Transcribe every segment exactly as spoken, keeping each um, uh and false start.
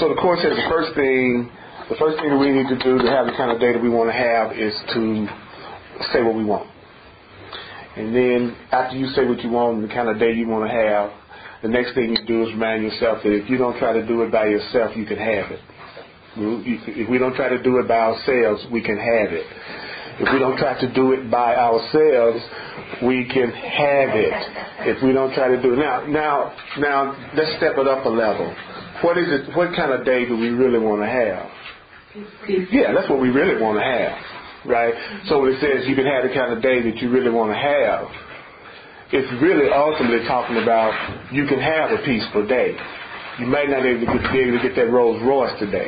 so the Course says the first thing, the first thing that we need to do to have the kind of day that we want to have is to say what we want. And then after you say what you want and the kind of day you want to have, the next thing you do is remind yourself that if you don't try to do it by yourself, you can have it. If we don't try to do it by ourselves, we can have it. If we don't try to do it by ourselves, we can have it. If we don't try to do it. Now, now, now, let's step it up a level. What is it? What kind of day do we really want to have? Yeah, that's what we really want to have, right? So when it says you can have the kind of day that you really want to have, it's really ultimately talking about you can have a peaceful day. You might not be able to get, be able to get that Rolls Royce today,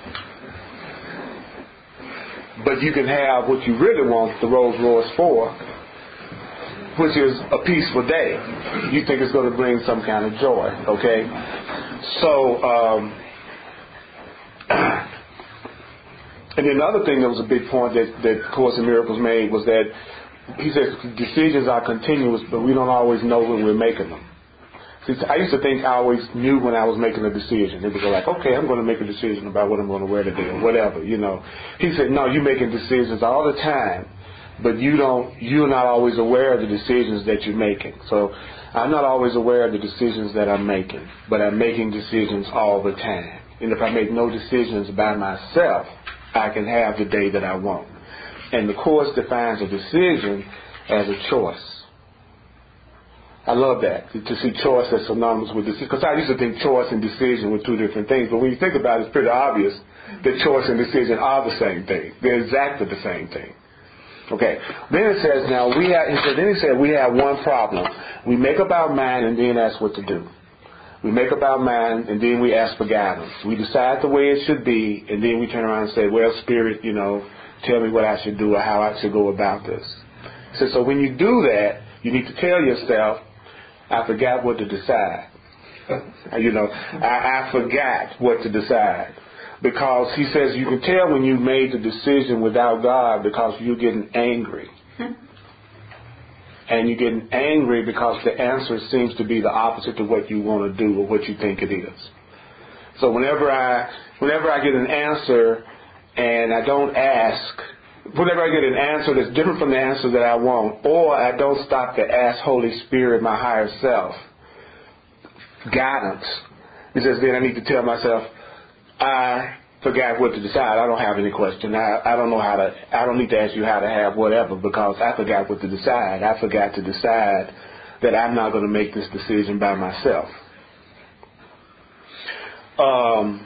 but you can have what you really want the Rolls Royce for, which is a peaceful day. You think it's going to bring some kind of joy, okay? So, um, and then the other thing that was a big point that, that Course in Miracles made was that he says decisions are continuous, but we don't always know when we're making them. See, I used to think I always knew when I was making a decision. It was like, okay, I'm going to make a decision about what I'm going to wear today or whatever, you know. He said, no, you're making decisions all the time, but you don't, you're not always aware of the decisions that you're making. So I'm not always aware of the decisions that I'm making, but I'm making decisions all the time. And if I make no decisions by myself, I can have the day that I want. And the Course defines a decision as a choice. I love that, to see choice as synonymous with decision. Because I used to think choice and decision were two different things. But when you think about it, it's pretty obvious that choice and decision are the same thing. They're exactly the same thing. Okay. Then it says, now, we have, he said, then he said, we have one problem. We make up our mind and then ask what to do. We make up our mind and then we ask for guidance. We decide the way it should be and then we turn around and say, well, Spirit, you know, tell me what I should do or how I should go about this. He said, so when you do that, you need to tell yourself, I forgot what to decide. You know, I, I forgot what to decide. Because he says you can tell when you made the decision without God because you're getting angry. And you're getting angry because the answer seems to be the opposite of what you want to do or what you think it is. So whenever I, whenever I get an answer and I don't ask, whenever I get an answer that's different from the answer that I want, or I don't stop to ask Holy Spirit, my higher self, guidance, he says then I need to tell myself, I forgot what to decide. I don't have any question. I, I don't know how to, I don't need to ask you how to have whatever because I forgot what to decide. I forgot to decide that I'm not going to make this decision by myself. Um...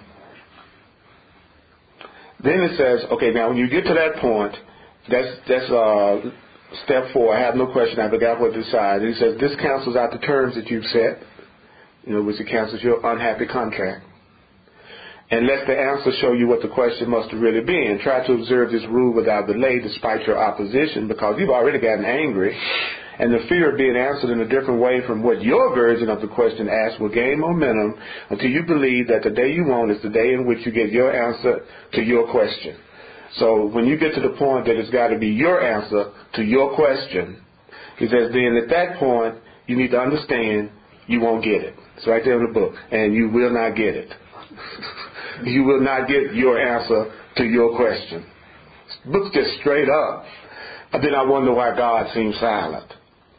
Then it says, okay, now when you get to that point, that's that's uh, step four. I have no question. I forgot what to decide. And he says, this cancels out the terms that you've set, you know, which it cancels your unhappy contract. And let the answer show you what the question must have really been. Try to observe this rule without delay despite your opposition because you've already gotten angry. And the fear of being answered in a different way from what your version of the question asked will gain momentum until you believe that the day you want is the day in which you get your answer to your question. So when you get to the point that it's got to be your answer to your question, he says then at that point you need to understand you won't get it. It's right there in the book. And you will not get it. You will not get your answer to your question. The book's just straight up. And then I wonder why God seems silent.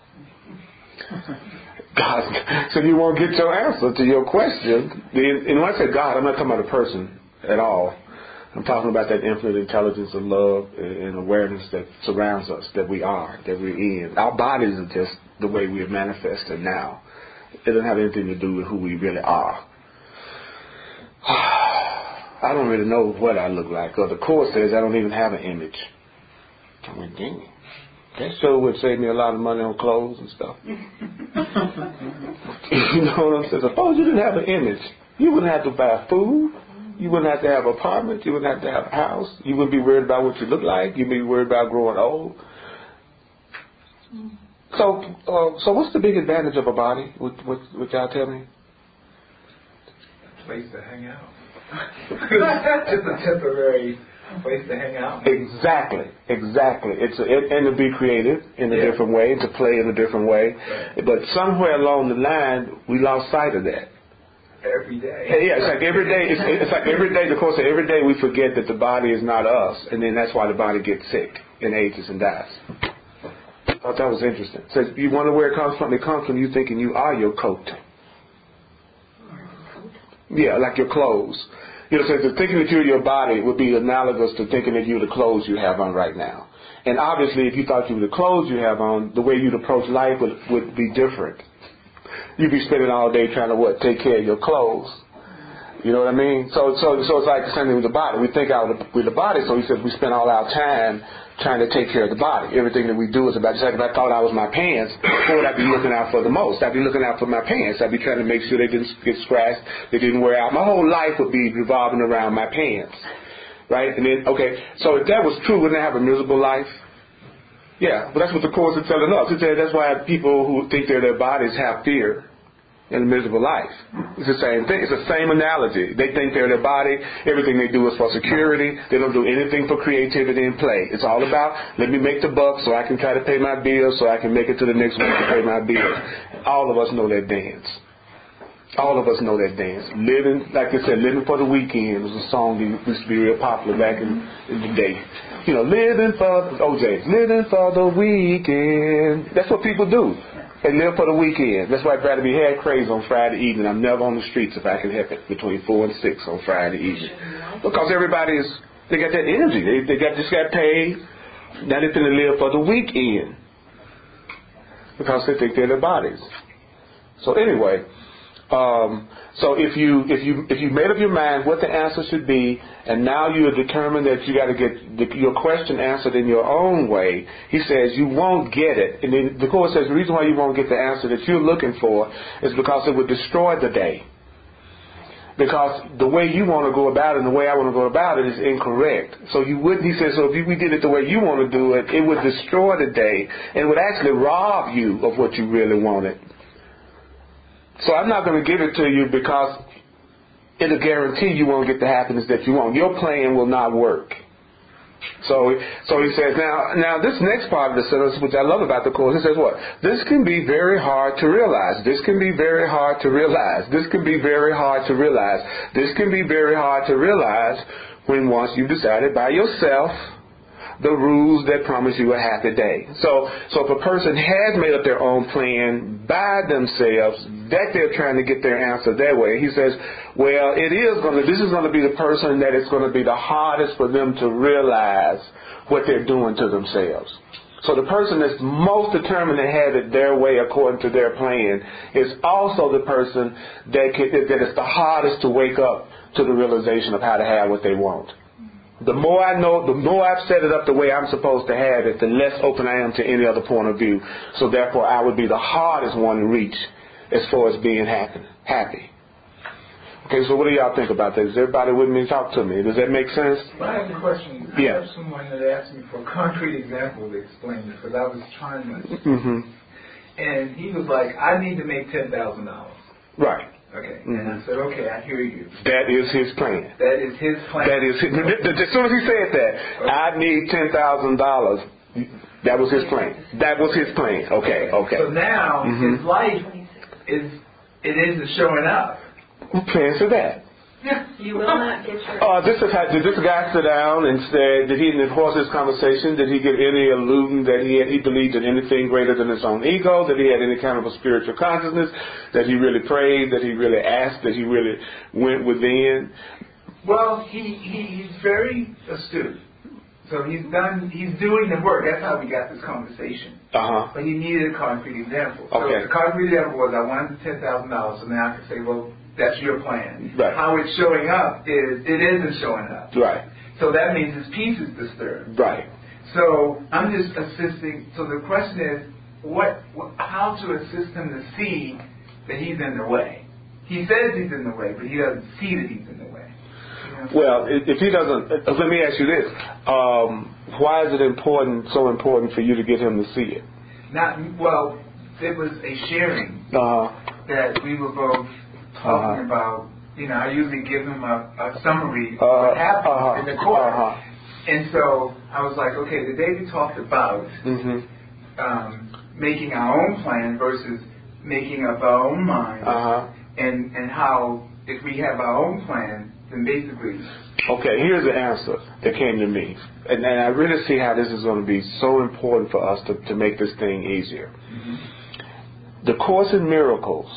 God, so you won't get your answer to your question. And when I say God, I'm not talking about a person at all. I'm talking about that infinite intelligence of love and awareness that surrounds us, that we are, that we're in. Our bodies are just the way we are manifested now. It doesn't have anything to do with who we really are. I don't really know what I look like. Because the Course says I don't even have an image. I went, dang it. That sure would save me a lot of money on clothes and stuff. You know what I'm saying? Suppose you didn't have an image. You wouldn't have to buy food. You wouldn't have to have an apartment. You wouldn't have to have a house. You wouldn't be worried about what you look like. You'd be worried about growing old. So, uh, so what's the big advantage of a body? What, what, what y'all tell me? A place to hang out. Just a temporary place to hang out. Exactly, exactly. It's a, it, and to be creative in a yeah. different way, to play in a different way. Right. But somewhere along the line, we lost sight of that. every day. Yeah, it's like every day. It's, it's like every day. The course of every day, we forget that the body is not us, and then that's why the body gets sick and ages and dies. I thought that was interesting. So you wonder where it comes from? It comes from you thinking you are your coat. Yeah, like your clothes. You know, so thinking that you're your body would be analogous to thinking that you're the clothes you have on right now. And obviously, if you thought you were the clothes you have on, the way you'd approach life would, would be different. You'd be spending all day trying to what? Take care of your clothes. You know what I mean? So, so, so it's like the same thing with the body. We think out with the body. So he says we spend all our time trying to take care of the body. Everything that we do is about. Just like if I thought I was my pants, what would I be looking out for the most? I'd be looking out for my pants. I'd be trying to make sure they didn't get scratched, they didn't wear out. My whole life would be revolving around my pants, right? And then, okay, so if that was true, wouldn't I have a miserable life? Yeah, but that's what the Course is telling us. It says that's why people who think they're their bodies have fear and a miserable life. It's the same thing. It's the same analogy. They think they're their body. Everything they do is for security. They don't do anything for creativity and play. It's all about, let me make the buck so I can try to pay my bills so I can make it to the next week to pay my bills. All of us know that dance. All of us know that dance. Living, like I said, living for the weekend was a song that used to be real popular back in, in the day. You know, living for, O J, living for the weekend. That's what people do. They live for the weekend. That's why I'd rather be head crazy on Friday evening. I'm never on the streets if I can help it between four and six on Friday evening. Because everybody's, they got that energy. They, they got just got paid. Now they're going to live for the weekend. Because they think they're their bodies. So anyway, um, so if you if you if you made up your mind what the answer should be, and now you are determined that you got to get the, your question answered in your own way, he says you won't get it. And then the Course says the reason why you won't get the answer that you're looking for is because it would destroy the day. Because the way you want to go about it and the way I want to go about it is incorrect. So you wouldn't, he says, so if we did it the way you want to do it, it would destroy the day and it would actually rob you of what you really wanted. So I'm not going to give it to you because it'll guarantee you won't get the happiness that you want. Your plan will not work. So, so he says, now, now this next part of the sentence, which I love about the Course, he says what? This can be very hard to realize. This can be very hard to realize. This can be very hard to realize. This can be very hard to realize when once you've decided by yourself the rules that promise you a happy day. So, so if a person has made up their own plan by themselves, that they're trying to get their answer their way, he says, well, it is going to, this is going to be the person that it's going to be the hardest for them to realize what they're doing to themselves. So the person that's most determined to have it their way according to their plan is also the person that, can, that is the hardest to wake up to the realization of how to have what they want. The more I know, the more I've set it up the way I'm supposed to have it, the less open I am to any other point of view. So therefore, I would be the hardest one to reach as far as being happy. Happy. Okay, so what do y'all think about this? Everybody with me? Talk to me. Does that make sense? Well, I have a question. I yeah. have someone that asked me for a concrete example to explain this, because I was trying to. Mm-hmm. And he was like, I need to make ten thousand dollars. Right. Okay. Mm-hmm. And I said, okay, I hear you. That is his plan. That is his plan. That is his, as soon as he said that, okay. I need ten thousand dollars. That was his plan. That was his plan. Okay, okay. So now mm-hmm. his life is, it isn't showing up. Who plans for that? You will not get your... Uh, this is how, did this guy sit down and said, did he, in the course of this conversation, did he give any allusion that he had, he believed in anything greater than his own ego, that he had any kind of a spiritual consciousness, that he really prayed, that he really asked, that he really went within? Well, he, he he's very astute. So he's done, he's doing the work. That's how we got this conversation. Uh-huh. But he needed a concrete example. So okay. the concrete example was, I wanted ten thousand dollars, so now I can say, well, that's your plan. Right. How it's showing up is, it isn't showing up. Right. So that means his peace is disturbed. Right. So I'm just assisting. So the question is, what, what, how to assist him to see that he's in the way. He says he's in the way, but he doesn't see that he's in the way. Well, if he doesn't, let me ask you this: um, why is it important, so important for you to get him to see it? Not well. It was a sharing uh-huh. that we were both talking uh-huh. about. You know, I usually give him a, a summary of uh, what happened uh-huh. in the course, uh-huh. and so I was like, okay, the day we talked about mm-hmm. um, making our own plan versus making up our own mind, uh-huh. and and how if we have our own plan, then basically... Okay, here's the answer that came to me. And, and I really see how this is going to be so important for us to, to make this thing easier. Mm-hmm. The Course in Miracles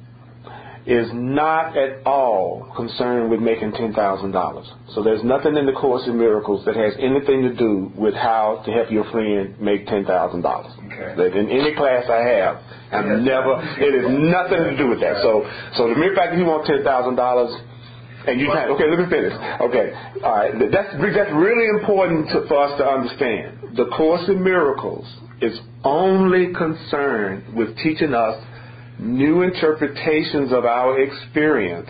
is not at all concerned with making ten thousand dollars. So there's nothing in the Course in Miracles that has anything to do with how to help your friend make ten thousand dollars. Okay. In any class I have, I've yes, never, it has nothing to do with that. So so the mere fact that you want ten thousand dollars and you can't, okay, let me finish. Okay, all right, that's, that's really important to, for us to understand. The Course in Miracles is only concerned with teaching us new interpretations of our experience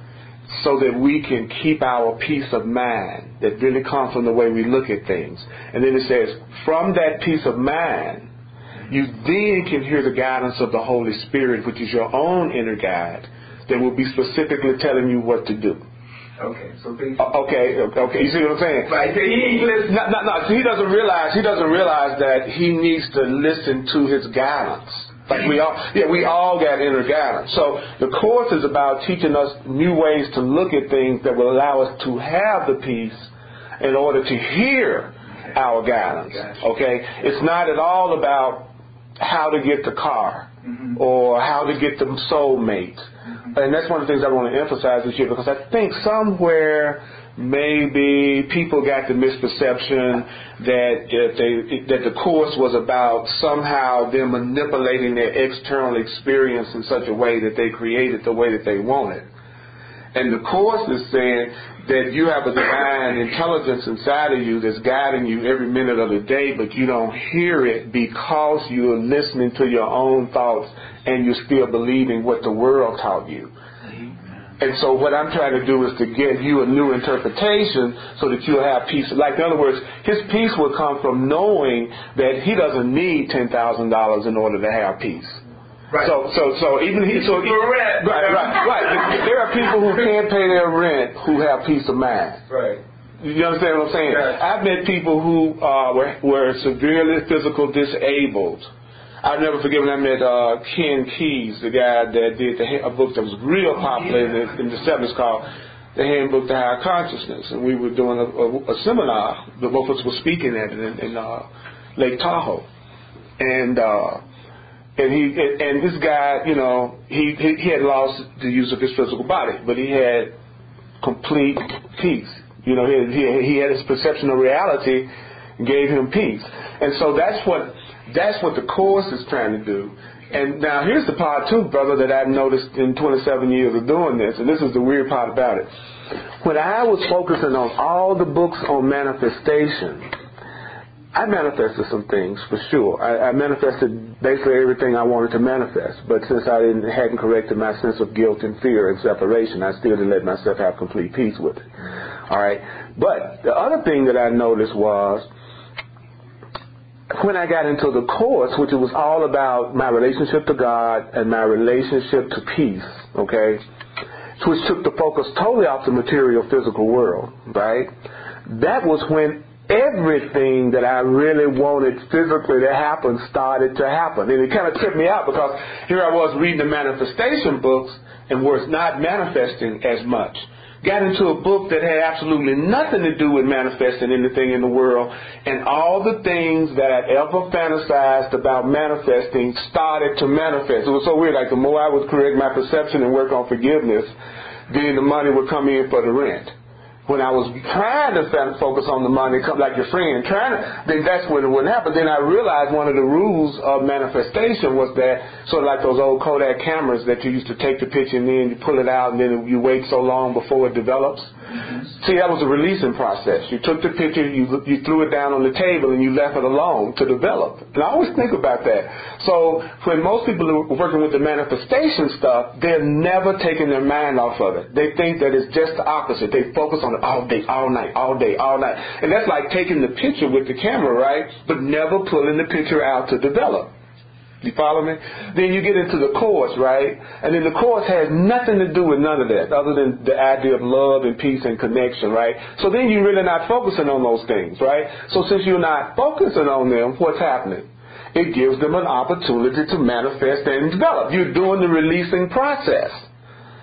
so that we can keep our peace of mind that really comes from the way we look at things. And then it says, from that peace of mind, you then can hear the guidance of the Holy Spirit, which is your own inner guide, that will be specifically telling you what to do. Okay, so basically... Okay, okay, you see what I'm saying? Right, so he listens. No, no, no, so he doesn't realize, he doesn't realize that he needs to listen to his guidance. Like we all, yeah, we all got inner guidance. So the Course is about teaching us new ways to look at things that will allow us to have the peace in order to hear our guidance. Okay? It's not at all about how to get the car mm-hmm. or how to get the soulmate. Mm-hmm. And that's one of the things I want to emphasize this year, because I think somewhere maybe people got the misperception that if they, that the Course was about somehow them manipulating their external experience in such a way that they created the way that they wanted. And the Course is saying that you have a divine intelligence inside of you that's guiding you every minute of the day, but you don't hear it because you're listening to your own thoughts and you're still believing what the world taught you. And so what I'm trying to do is to give you a new interpretation so that you'll have peace. Like, in other words, his peace will come from knowing that he doesn't need ten thousand dollars in order to have peace. Right. So, so, so even he, so, he, right, right, right. There are people who can't pay their rent who have peace of mind. Right. You understand what I'm saying? Right. I've met people who uh, were, were severely physical disabled. I'll never forget when I met uh, Ken Keyes, the guy that did the, a book that was real popular in the, in the seventies called The Handbook to Higher Consciousness. And we were doing a, a, a seminar. The both of us were speaking at it in, in uh, Lake Tahoe. And uh, and he and, and this guy, you know, he, he he had lost the use of his physical body, but he had complete peace. You know, he he, he had his perception of reality gave him peace. And so that's what That's what the Course is trying to do. And now here's the part too, brother, that I've noticed in twenty-seven years of doing this, and this is the weird part about it. When I was focusing on all the books on manifestation, I manifested some things for sure. I, I manifested basically everything I wanted to manifest, but since I didn't, hadn't corrected my sense of guilt and fear and separation, I still didn't let myself have complete peace with it. All right. But the other thing that I noticed was, when I got into the Course, which it was all about my relationship to God and my relationship to peace, okay, which took the focus totally off the material physical world, right? That was when everything that I really wanted physically to happen started to happen. And it kind of tripped me out because here I was reading the manifestation books and was not manifesting as much. Got into a book that had absolutely nothing to do with manifesting anything in the world, and all the things that I'd ever fantasized about manifesting started to manifest. It was so weird. Like, the more I would correct my perception and work on forgiveness, then the money would come in for the rent. When I was trying to focus on the money, like your friend, trying to, then that's when it wouldn't happen. Then I realized one of the rules of manifestation was that, sort of like those old Kodak cameras that you used to take the picture and then you pull it out and then you wait so long before it develops. Mm-hmm. See, that was a releasing process. You took the picture, you you threw it down on the table, and you left it alone to develop. And I always think about that. So when most people are working with the manifestation stuff, they're never taking their mind off of it. They think that it's just the opposite. They focus on it all day, all night, all day, all night. And that's like taking the picture with the camera, right? But never pulling the picture out to develop. You follow me? Then you get into the Course, right? And then the Course has nothing to do with none of that other than the idea of love and peace and connection, right? So then you're really not focusing on those things, right? So since you're not focusing on them, what's happening? It gives them an opportunity to manifest and develop. You're doing the releasing process.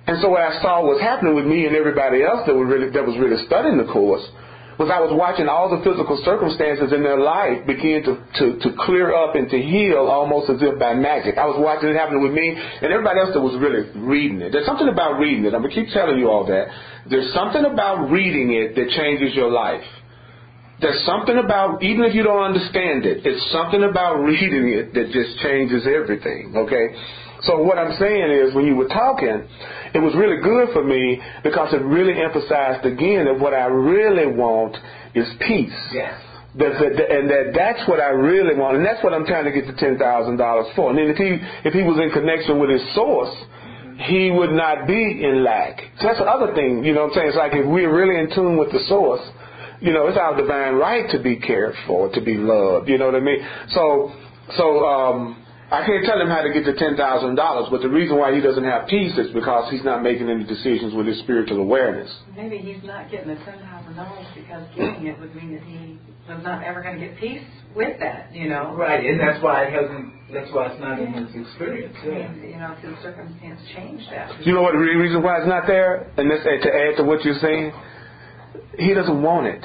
And so what I saw was happening with me and everybody else that was really that was really studying the Course was I was watching all the physical circumstances in their life begin to, to, to clear up and to heal almost as if by magic. I was watching it happening with me and everybody else that was really reading it. There's something about reading it. I'm going to keep telling you all that. There's something about reading it that changes your life. There's something about, even if you don't understand it, it's something about reading it that just changes everything, okay? So what I'm saying is when you were talking, it was really good for me because it really emphasized again that what I really want is peace. Yes. That, that, that, and that that's what I really want, and that's what I'm trying to get the ten thousand dollars for. And then if he if he was in connection with his source, he would not be in lack. So that's the other thing, you know what I'm saying? It's like if we're really in tune with the source, you know, it's our divine right to be cared for, to be loved, you know what I mean? So, so, um, I can't tell him how to get the ten thousand dollars, but the reason why he doesn't have peace is because he's not making any decisions with his spiritual awareness. Maybe he's not getting the ten thousand dollars because getting it would mean that he was not ever going to get peace with that, you know. Right, and that's why it hasn't, that's why it's not in his experience. Yeah. You know, if his circumstance changed that. You know what the reason why it's not there? And this, to add to what you're saying, he doesn't want it.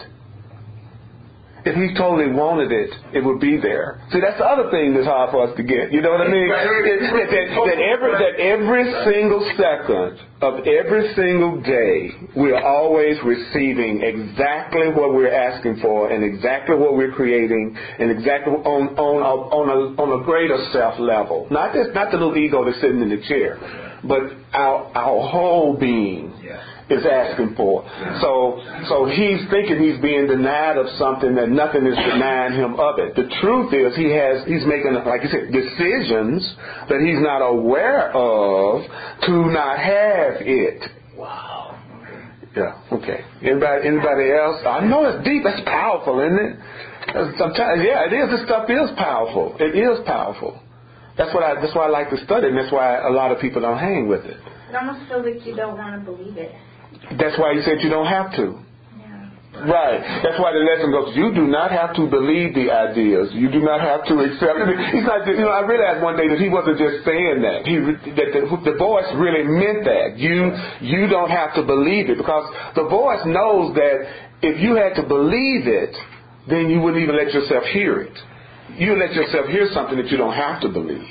If he totally wanted it, it would be there. See, that's the other thing that's hard for us to get. You know what I mean? It, that, that, that, every, that every single second of every single day, we are always receiving exactly what we're asking for and exactly what we're creating and exactly on on a, on a, on a greater self level. Not just not the little ego that's sitting in the chair, but our our whole being. Is asking for. So so he's thinking he's being denied of something that nothing is denying him of it. The truth is he has he's making, like you said, decisions that he's not aware of to not have it. Wow. Yeah, okay. Anybody anybody else? I know it's deep, that's powerful, isn't it? Sometimes yeah, it is. This stuff is powerful. It is powerful. That's what I that's why I like to study, and that's why a lot of people don't hang with it. It almost feels like you don't want to believe it. That's why he said you don't have to. Yeah. Right. That's why the lesson goes, you do not have to believe the ideas. You do not have to accept it. He's not, you know, I realized one day that he wasn't just saying that. He, that the, the voice really meant that. You, you don't have to believe it, because the voice knows that if you had to believe it, then you wouldn't even let yourself hear it. You let yourself hear something that you don't have to believe.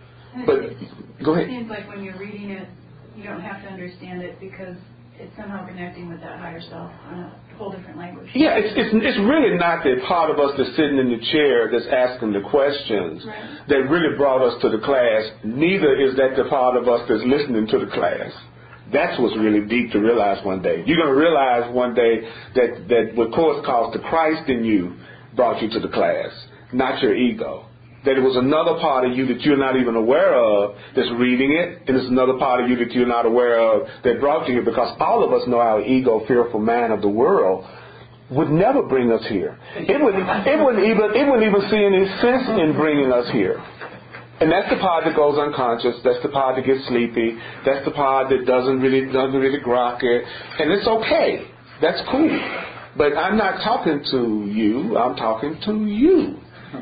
But, go ahead. It seems like when you're reading it, you don't have to understand it because it's somehow connecting with that higher self in a whole different language. Yeah, it's, it's it's really not the part of us that's sitting in the chair that's asking the questions right. that really brought us to the class. Neither is that the part of us that's listening to the class. That's what's really deep to realize one day. You're going to realize one day that, that what Course calls the Christ in you brought you to the class, not your ego. That it was another part of you that you're not even aware of that's reading it, and it's another part of you that you're not aware of that brought you here, because all of us know our ego, fearful man of the world would never bring us here. It wouldn't, it wouldn't even, it wouldn't even see any sense in bringing us here. And that's the part that goes unconscious. That's the part that gets sleepy. That's the part that doesn't really, doesn't really grok it. And it's okay. That's cool. But I'm not talking to you. I'm talking to you.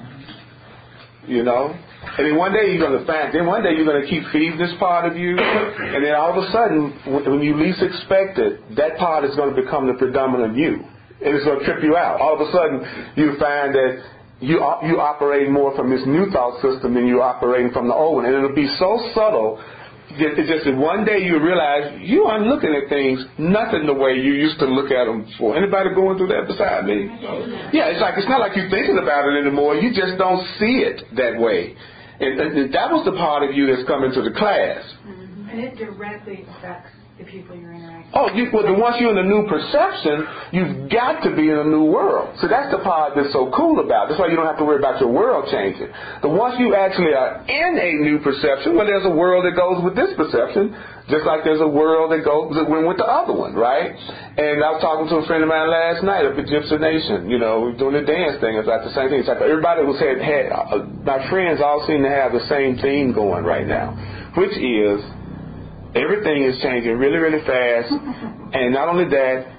You know, and then one day you're going to find, then one day you're going to keep feeding this part of you, and then all of a sudden, when you least expect it, that part is going to become the predominant you, and it's going to trip you out. All of a sudden, you find that you you operate more from this new thought system than you're operating from the old one, and it'll be so subtle. It's just that one day you realize you aren't looking at things nothing the way you used to look at them before. Anybody going through that beside me? Yeah, it's like it's not like you're thinking about it anymore. You just don't see it that way. And, and that was the part of you that's coming to the class. Mm-hmm. And it directly affects the people you're interacting with. Oh, you, well, once you're in a new perception, you've got to be in a new world. So that's the part that's so cool about it. That's why you don't have to worry about your world changing. But once you actually are in a new perception, well, there's a world that goes with this perception, just like there's a world that goes that went with the other one, right? And I was talking to a friend of mine last night up at Gypsy Nation. You know, doing the dance thing. It's like the same thing. It's like everybody was had, had uh, my friends all seem to have the same theme going right now, which is everything is changing really, really fast. And not only that,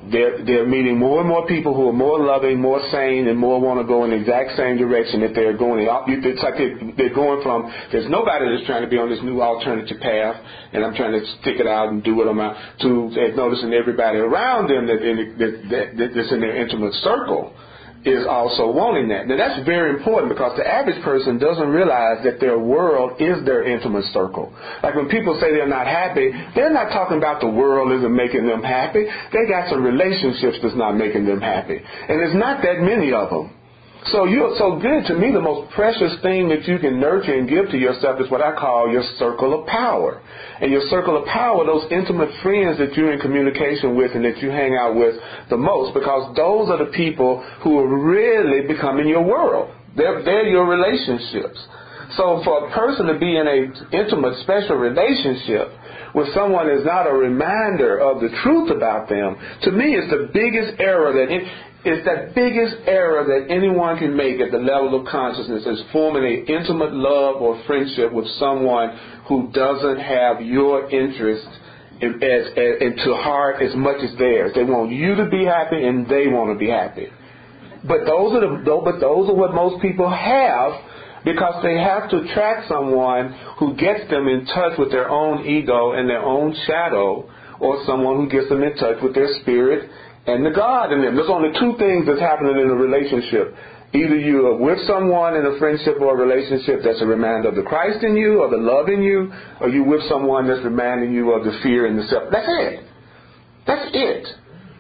They're, they're meeting more and more people who are more loving, more sane, and more want to go in the exact same direction that they're going. It's like they're going from, there's nobody that's trying to be on this new alternative path, and I'm trying to stick it out and do what I'm out, to noticing everybody around them that, that, that, that's in their intimate circle is also wanting that. Now, that's very important because the average person doesn't realize that their world is their intimate circle. Like when people say they're not happy, they're not talking about the world isn't making them happy. They got some relationships that's not making them happy. And there's not that many of them. So you, so good to me, the most precious thing that you can nurture and give to yourself is what I call your circle of power. And your circle of power, those intimate friends that you're in communication with and that you hang out with the most, because those are the people who are really becoming your world. They're, they're your relationships. So for a person to be in an intimate, special relationship with someone is not a reminder of the truth about them, to me it's the biggest error that it, it's the biggest error that anyone can make at the level of consciousness is forming an intimate love or friendship with someone who doesn't have your interest in, as, as, into heart as much as theirs. They want you to be happy and they want to be happy. But those are the, but those are what most people have, because they have to attract someone who gets them in touch with their own ego and their own shadow, or someone who gets them in touch with their spirit and the God in them. There's only two things that's happening in a relationship. Either you are with someone in a friendship or a relationship that's a reminder of the Christ in you or the love in you, or you're with someone that's reminding you of the fear and the self. That's it. That's it.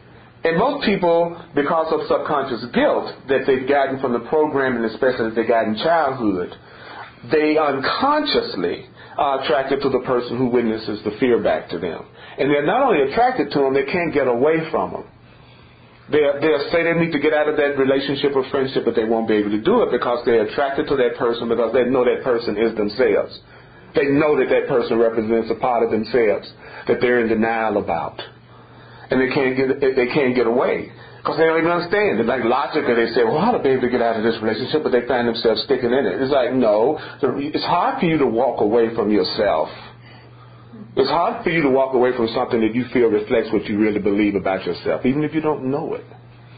And most people, because of subconscious guilt that they've gotten from the programming, especially that they got in childhood, they unconsciously are attracted to the person who witnesses the fear back to them. And they're not only attracted to them, they can't get away from them. They'll, they'll say they need to get out of that relationship or friendship, but they won't be able to do it because they're attracted to that person because they know that person is themselves. They know that that person represents a part of themselves that they're in denial about. And they can't get they can't get away because they don't even understand. They're like logically, they say, well, how to be able to get out of this relationship, but they find themselves sticking in it. It's like, no, it's hard for you to walk away from yourself. It's hard for you to walk away from something that you feel reflects what you really believe about yourself, even if you don't know it.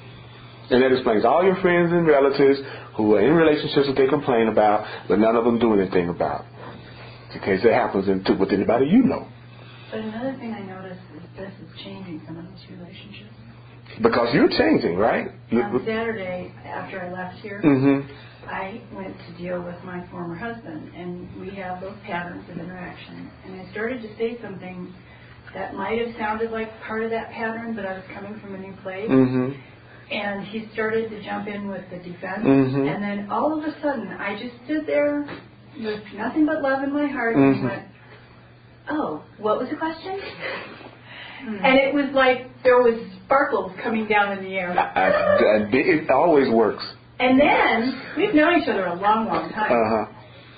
And that explains all your friends and relatives who are in relationships that they complain about, but none of them do anything about. In case that happens in, with anybody you know. But another thing I noticed is this is changing some of those relationships. Because you're changing, right? On Saturday, after I left here, mm-hmm. I went to deal with my former husband, and we have those patterns of interaction. And I started to say something that might have sounded like part of that pattern, but I was coming from a new place. Mm-hmm. And he started to jump in with the defense. Mm-hmm. And then all of a sudden, I just stood there with nothing but love in my heart, mm-hmm. and he went, oh, what was the question? Mm-hmm. And it was like there was sparkles coming down in the air. I, I, it always works. And then, we've known each other a long, long time. Uh-huh.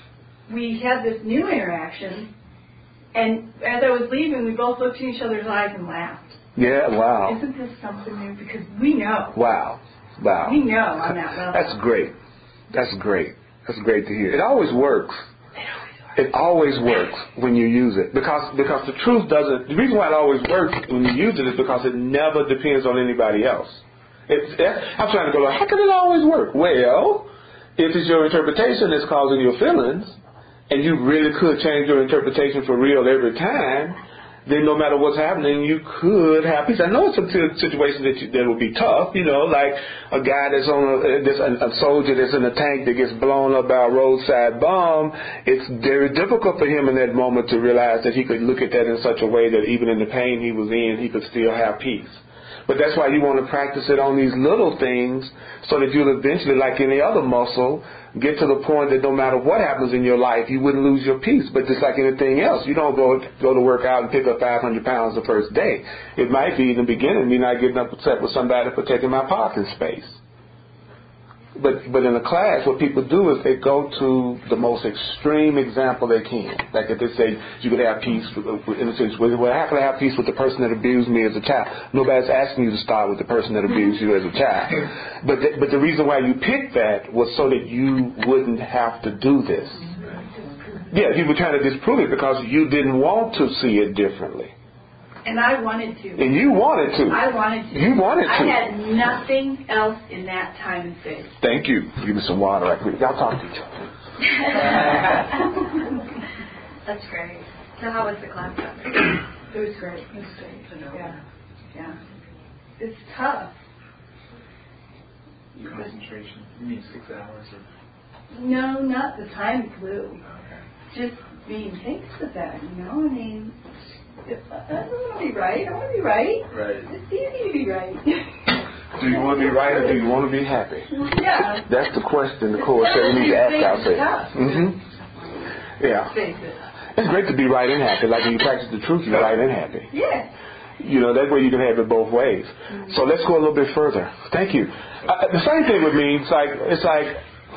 We had this new interaction, and as I was leaving, we both looked in each other's eyes and laughed. Yeah, wow. Isn't this something new? Because we know. Wow. Wow. We know on that level. That's great. That's great. That's great to hear. It always works. It always works when you use it. Because because the truth doesn't... The reason why it always works when you use it is because it never depends on anybody else. It's, I'm trying to go, how can it always work? Well, if it's your interpretation that's causing your feelings, and you really could change your interpretation for real every time, then no matter what's happening, you could have peace. I know it's a situation that you, that will be tough, you know, like a guy that's on a, that's a, a soldier that's in a tank that gets blown up by a roadside bomb. It's very difficult for him in that moment to realize that he could look at that in such a way that even in the pain he was in, he could still have peace. But that's why you want to practice it on these little things so that you'll eventually, like any other muscle, get to the point that no matter what happens in your life, you wouldn't lose your peace. But just like anything else, you don't go go to work out and pick up five hundred pounds the first day. It might be in the beginning me not getting upset with somebody for taking my parking space. But but in a class, what people do is they go to the most extreme example they can. Like if they say you could have peace, in a sense, well, how can I have peace with the person that abused me as a child? Nobody's asking you to start with the person that abused you as a child. But the, but the reason why you picked that was so that you wouldn't have to do this. Yeah, you were trying to disprove it because you didn't want to see it differently. And I wanted to. And you wanted to. I wanted to. You wanted to. I had nothing else in that time and space. Thank you. Give me some water right quick. Y'all talk to each other. That's great. So how was the class? It was great. It was great. Yeah. Yeah. It's tough. Concentration. You mean six hours? Or? No, not the time flew. Okay. Just being faced with that, you know? I mean, if, I don't want to be right. I want to be right. Right. It's easy to be right. Do you want to be right or do you want to be happy? Yeah. That's the question the court said we need to ask ourselves. Mm-hmm. Yeah. Face it. It's great to be right and happy. Like when you practice the truth, you're right and happy. Yeah. You know, that way you can have it both ways. Mm-hmm. So let's go a little bit further. Thank you. Uh, the same thing with me. It's like it's like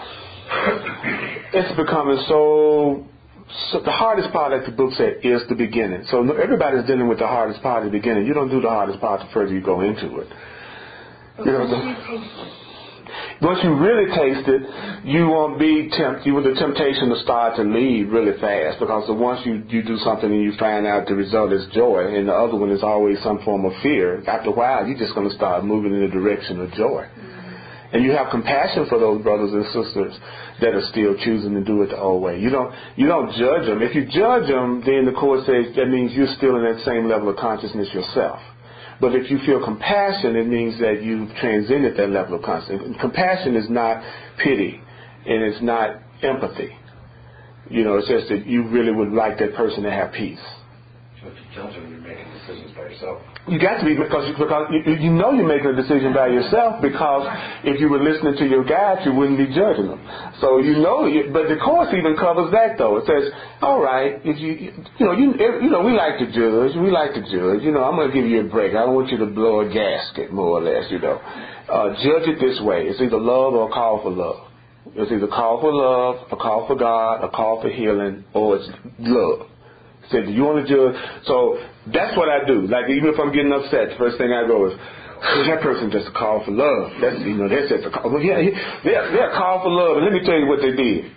it's becoming so, so. The hardest part, like the book said, is the beginning. So everybody's dealing with the hardest part at the beginning. You don't do the hardest part the further you go into it. But you know, once you taste it. Once you really taste it, you won't be tempted. You want the temptation to start to leave really fast, because the once you, you do something and you find out the result is joy, and the other one is always some form of fear. After a while, you're just going to start moving in the direction of joy. Mm-hmm. And you have compassion for those brothers and sisters that are still choosing to do it the old way. You don't you don't judge them. If you judge them, then the court says that means you're still in that same level of consciousness yourself. But if you feel compassion, it means that you've transcended that level of consciousness. Compassion is not pity, and it's not empathy. You know, it's just that you really would like that person to have peace. So if you judge them, you're making decisions by yourself. You got to be, because, because you, you know you're making a decision by yourself, because if you were listening to your guide, you wouldn't be judging them. So you know, you, but the Course even covers that though. It says, all right, if you, you know, you, you know, we like to judge, we like to judge. You know, I'm going to give you a break. I don't want you to blow a gasket, more or less. You know, uh, judge it this way: it's either love or a call for love. It's either call for love, a call for God, a call for healing, or it's love. Said, do you want to judge? So that's what I do. Like, even if I'm getting upset, the first thing I go is, that person just a call for love. That's, you know, that's just a call. Well, yeah, they're, they're a call for love, and let me tell you what they did.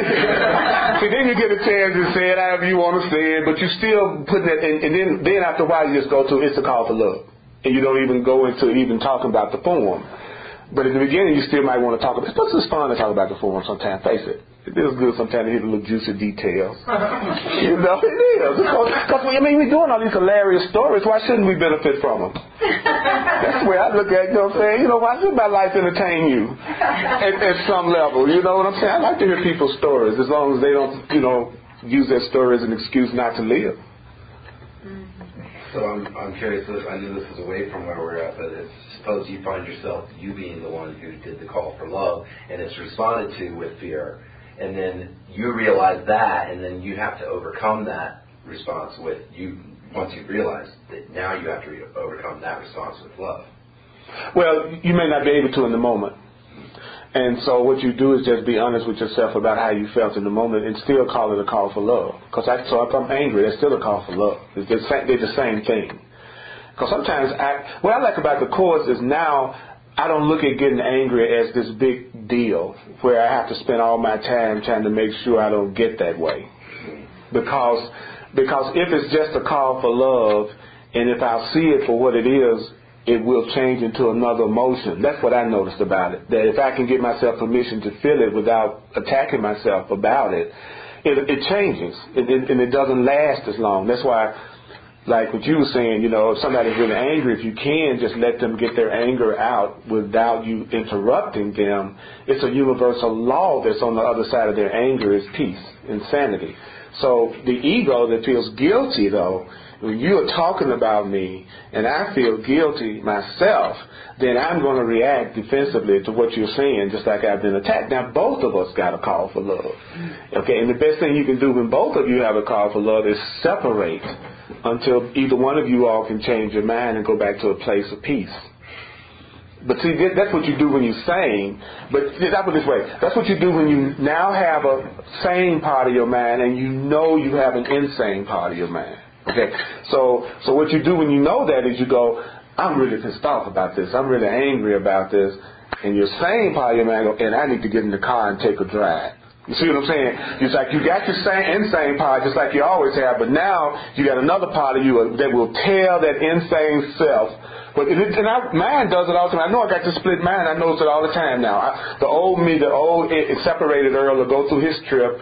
See, then you get a chance to say it however you want to say it, but you still putting it, and, and then, then after a while you just go to, it's a call for love. And you don't even go into even talking about the form. But in the beginning, you still might want to talk about it. It's just fun to talk about the form sometimes, face it. It feels good sometimes to hear the little juicy details. You know, it is. Because, I mean, we're doing all these hilarious stories. Why shouldn't we benefit from them? That's the way I look at it. You know what I'm saying? You know, why should my life entertain you at, at some level? You know what I'm saying? I like to hear people's stories as long as they don't, you know, use their story as an excuse not to live. So I'm I'm curious. I know this is away from where we're at, but it's, suppose you find yourself, you being the one who did the call for love, and it's responded to with fear, and then you realize that, and then you have to overcome that response with you. Once you realize that, now you have to re- overcome that response with love. Well, you may not be able to in the moment. And so what you do is just be honest with yourself about how you felt in the moment, and still call it a call for love. Because I, so if I'm angry, it's still a call for love. It's the same, they're the same thing. Because sometimes I, what I like about the Course is now I don't look at getting angry as this big deal where I have to spend all my time trying to make sure I don't get that way. Because because if it's just a call for love, and if I see it for what it is, it will change into another emotion. That's what I noticed about it. That if I can give myself permission to feel it without attacking myself about it, it, it changes. It, it, and it doesn't last as long. That's why, like what you were saying, you know, if somebody's really angry, if you can just let them get their anger out without you interrupting them, it's a universal law that's on the other side of their anger is peace and sanity. So the ego that feels guilty, though, when you are talking about me and I feel guilty myself, then I'm going to react defensively to what you're saying, just like I've been attacked. Now, both of us got a call for love. Okay, and the best thing you can do when both of you have a call for love is separate until either one of you all can change your mind and go back to a place of peace. But see, that's what you do when you're sane. But that's what this way. That's what you do when you now have a sane part of your mind and you know you have an insane part of your mind. Okay, so so what you do when you know that is you go, I'm really pissed off about this. I'm really angry about this. And your sane part of your mind go, and I need to get in the car and take a drive. You see what I'm saying? It's like you got your same insane part just like you always have, but now you got another part of you that will tell that insane self. But it, and I, mine does it all the time. I know I got this split mind. I notice it all the time now. I, the old me, the old it, separated Earl will go through his trip.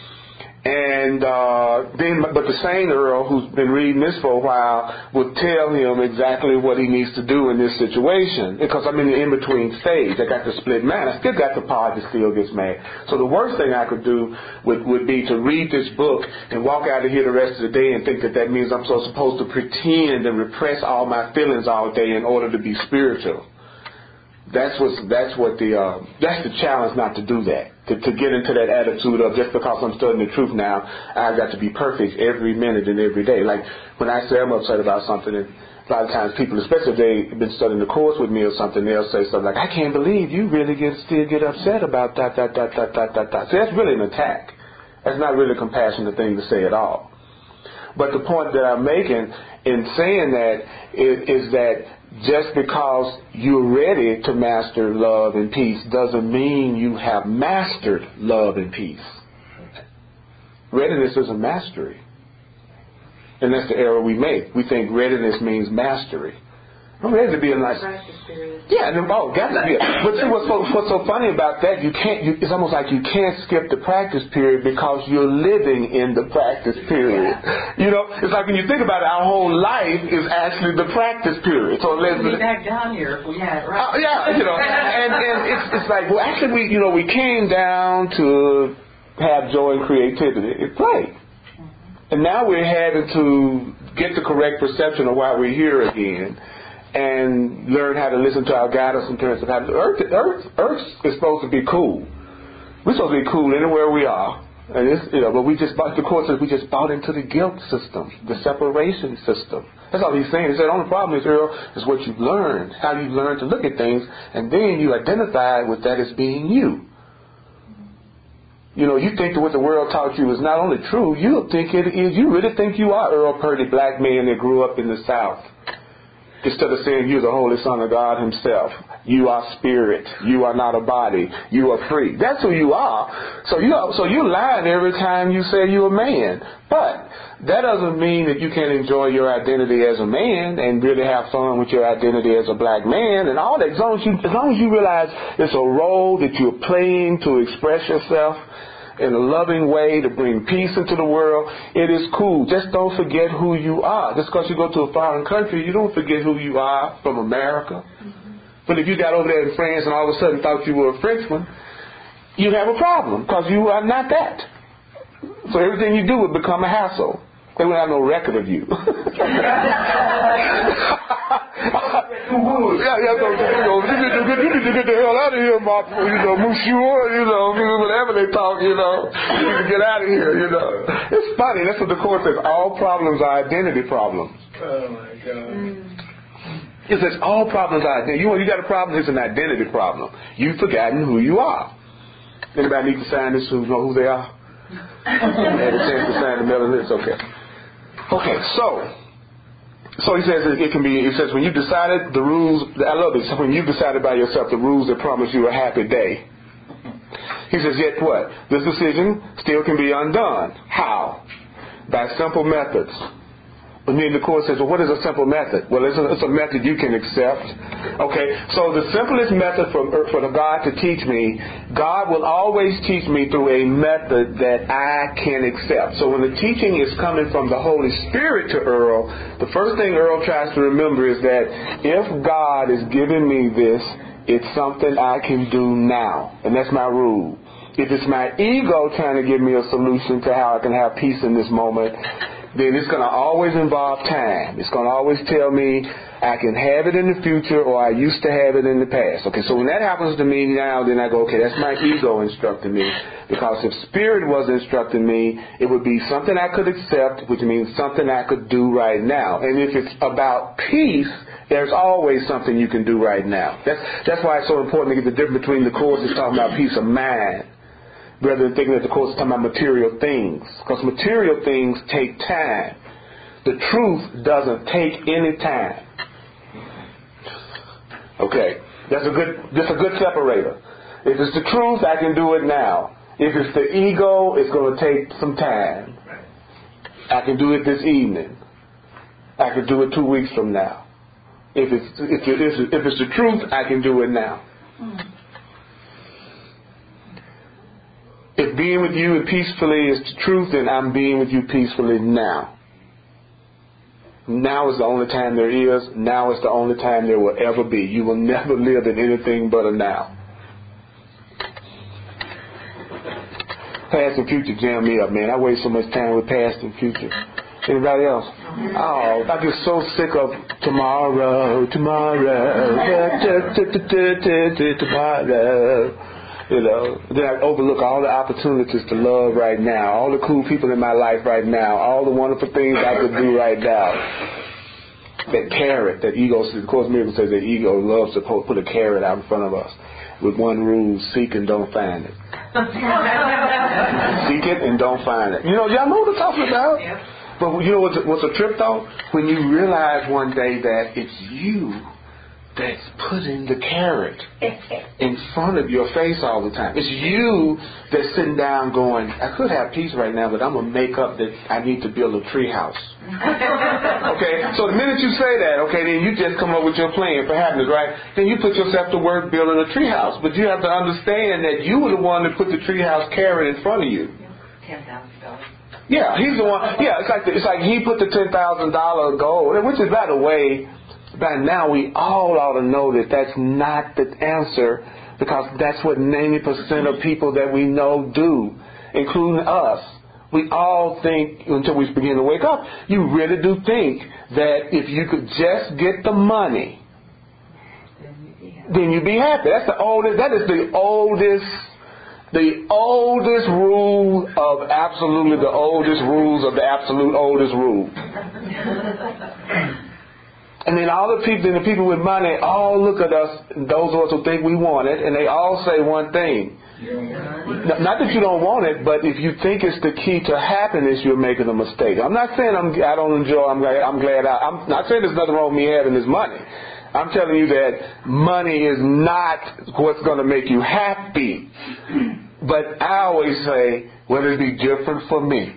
And uh, then, but the sane Earl, who's been reading this for a while, will tell him exactly what he needs to do in this situation. Because I'm in the in-between stage. I got the split mind. I still got the part that still gets mad. So the worst thing I could do would, would be to read this book and walk out of here the rest of the day and think that that means I'm so supposed to pretend and repress all my feelings all day in order to be spiritual. That's what that's what the uh, that's the challenge, not to do that. To, to get into that attitude of just because I'm studying the truth now, I've got to be perfect every minute and every day. Like when I say I'm upset about something, and a lot of times people, especially if they've been studying the course with me or something, they'll say something like, "I can't believe you really get still get upset about that that that that that that that." See, that's really an attack. That's not really a compassionate thing to say at all. But the point that I'm making in saying that is, is that just because you're ready to master love and peace doesn't mean you have mastered love and peace. Readiness is a mastery. And that's the error we make. We think readiness means mastery. I'm ready to be a nice... Yeah, and oh, got to be. But see, what's so, what's so funny about that, you can't. You, it's almost like you can't skip the practice period because you're living in the practice period. Yeah. You know, it's like when you think about it, our whole life is actually the practice period. So let's be back down here if we had it, right? Uh, yeah, you know, and and it's it's like, well, actually, we you know we came down to have joy and creativity. It's right. And now we're having to get the correct perception of why we're here again. And learn how to listen to our guidance in terms of how to, Earth, Earth, Earth is supposed to be cool. We're supposed to be cool anywhere we are. And it's, you know, but we just bought, the course says we just bought into the guilt system, the separation system. That's all he's saying. He said, the only problem is, Earl, is what you've learned, how you've learned to look at things, and then you identify with that as being you. You know, you think that what the world taught you is not only true, you think it is, you really think you are Earl Purdy, black man that grew up in the South. Instead of saying you're the Holy Son of God himself. You are spirit. You are not a body. You are free. That's who you are. So you are, so you're lying every time you say you're a man. But that doesn't mean that you can't enjoy your identity as a man and really have fun with your identity as a black man and all that. As long as you, as long as you realize it's a role that you're playing to express yourself in a loving way to bring peace into the world, it is cool. Just don't forget who you are. Just because you go to a foreign country, you don't forget who you are from America. Mm-hmm. But if you got over there in France and all of a sudden thought you were a Frenchman, you'd have a problem because you are not that. So everything you do would become a hassle. They would have no record of you. yeah, yeah, so, you know, you need, to get, you need to get the hell out of here, my, you know, monsieur, you know, whatever they talk, you know, you need to get out of here, you know. It's funny, that's what the Course says, all problems are identity problems. Oh, my God. It says all problems are identity. You, you got a problem, it's an identity problem. You've forgotten who you are. Anybody need to sign this who know who they are? Had a chance to sign the middle of this, okay. Okay, so, so he says it can be, he says when you've decided the rules, I love this, when you've decided by yourself the rules that promise you a happy day. He says, yet what? This decision still can be undone. How? By simple methods. And then the Course says, well, what is a simple method? Well, it's a, it's a method you can accept. Okay, so the simplest method for, for God to teach me, God will always teach me through a method that I can accept. So when the teaching is coming from the Holy Spirit to Earl, the first thing Earl tries to remember is that if God is giving me this, it's something I can do now. And that's my rule. If it's my ego trying to give me a solution to how I can have peace in this moment, then it's going to always involve time. It's going to always tell me I can have it in the future or I used to have it in the past. Okay, so when that happens to me now, then I go, okay, that's my ego instructing me. Because if Spirit was instructing me, it would be something I could accept, which means something I could do right now. And if it's about peace, there's always something you can do right now. That's, that's why it's so important to get the difference between the Course is talking about peace of mind, rather than thinking that the Course is talking about material things. Because material things take time. The truth doesn't take any time. Okay, that's a good that's a good separator. If it's the truth, I can do it now. If it's the ego, it's going to take some time. I can do it this evening. I can do it two weeks from now. If it's if it's, if it's the truth, I can do it now. If being with you peacefully is the truth, then I'm being with you peacefully now. Now is the only time there is. Now is the only time there will ever be. You will never live in anything but a now. Past and future jam me up, man. I waste so much time with past and future. Anybody else? Oh, I get so sick of tomorrow, tomorrow, tomorrow. You know, then I overlook all the opportunities to love right now, all the cool people in my life right now, all the wonderful things I could do right now. That carrot, that ego, of course, Miracle says that ego loves to put a carrot out in front of us with one rule: seek and don't find it. Seek it and don't find it. You know, y'all know what I'm talking about? Yeah. But you know what's a, what's a trip though? When you realize one day that it's you that's putting the carrot in front of your face all the time. It's you that's sitting down going, I could have peace right now, but I'm going to make up that I need to build a tree house. Okay? So the minute you say that, okay, then you just come up with your plan for happiness, right? Then you put yourself to work building a tree house. But you have to understand that you were the one that put the tree house carrot in front of you. ten thousand dollars. Yeah, he's the one. Yeah, it's like the, it's like he put the ten thousand dollars goal, which is, by the way, by now we all ought to know that that's not the answer, because that's what ninety percent of people that we know do, including us. We all think, until we begin to wake up, you really do think that if you could just get the money, then you'd be happy. That's the oldest, that is the oldest, the oldest rule of absolutely the oldest rules of the absolute oldest rule. And then all the people, and the people with money all look at us, those of us who think we want it, and they all say one thing. Not that you don't want it, but if you think it's the key to happiness, you're making a mistake. I'm not saying I'm, I don't enjoy, I'm glad, I'm glad I, I'm not saying there's nothing wrong with me having this money. I'm telling you that money is not what's going to make you happy. But I always say, well, it'd be different for me.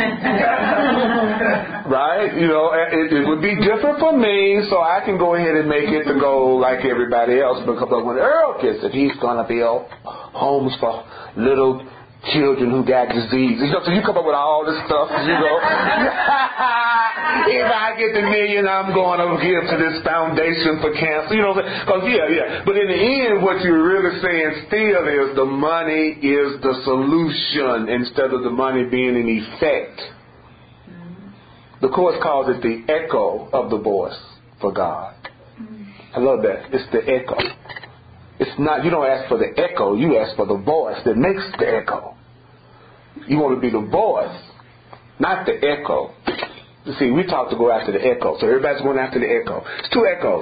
Right? You know, it, it would be different for me, so I can go ahead and make it to go like everybody else. Because when Earl gets it, he's going to build homes for little children who got disease. You know, so you come up with all this stuff, you know. If I get the million, I'm going to give to this foundation for cancer. You know, because yeah, yeah. But in the end, what you're really saying still is the money is the solution instead of the money being an effect. The Course calls it the echo of the voice for God. I love that. It's the echo. It's not, you don't ask for the echo, you ask for the voice that makes the echo. You want to be the voice, not the echo. You see, we talk to go after the echo, so everybody's going after the echo. It's two echoes.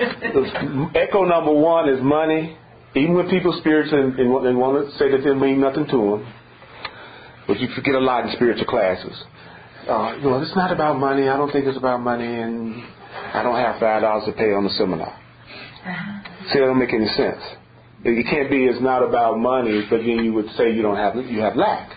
Echo number one is money. Even when people spiritual and, and, and want to say that they mean nothing to them, but you forget a lot in spiritual classes. Uh, you know, it's not about money. I don't think it's about money, and I don't have five dollars to pay on the seminar. See, that don't make any sense. It can't be it's not about money, but then you would say you don't have you have lack.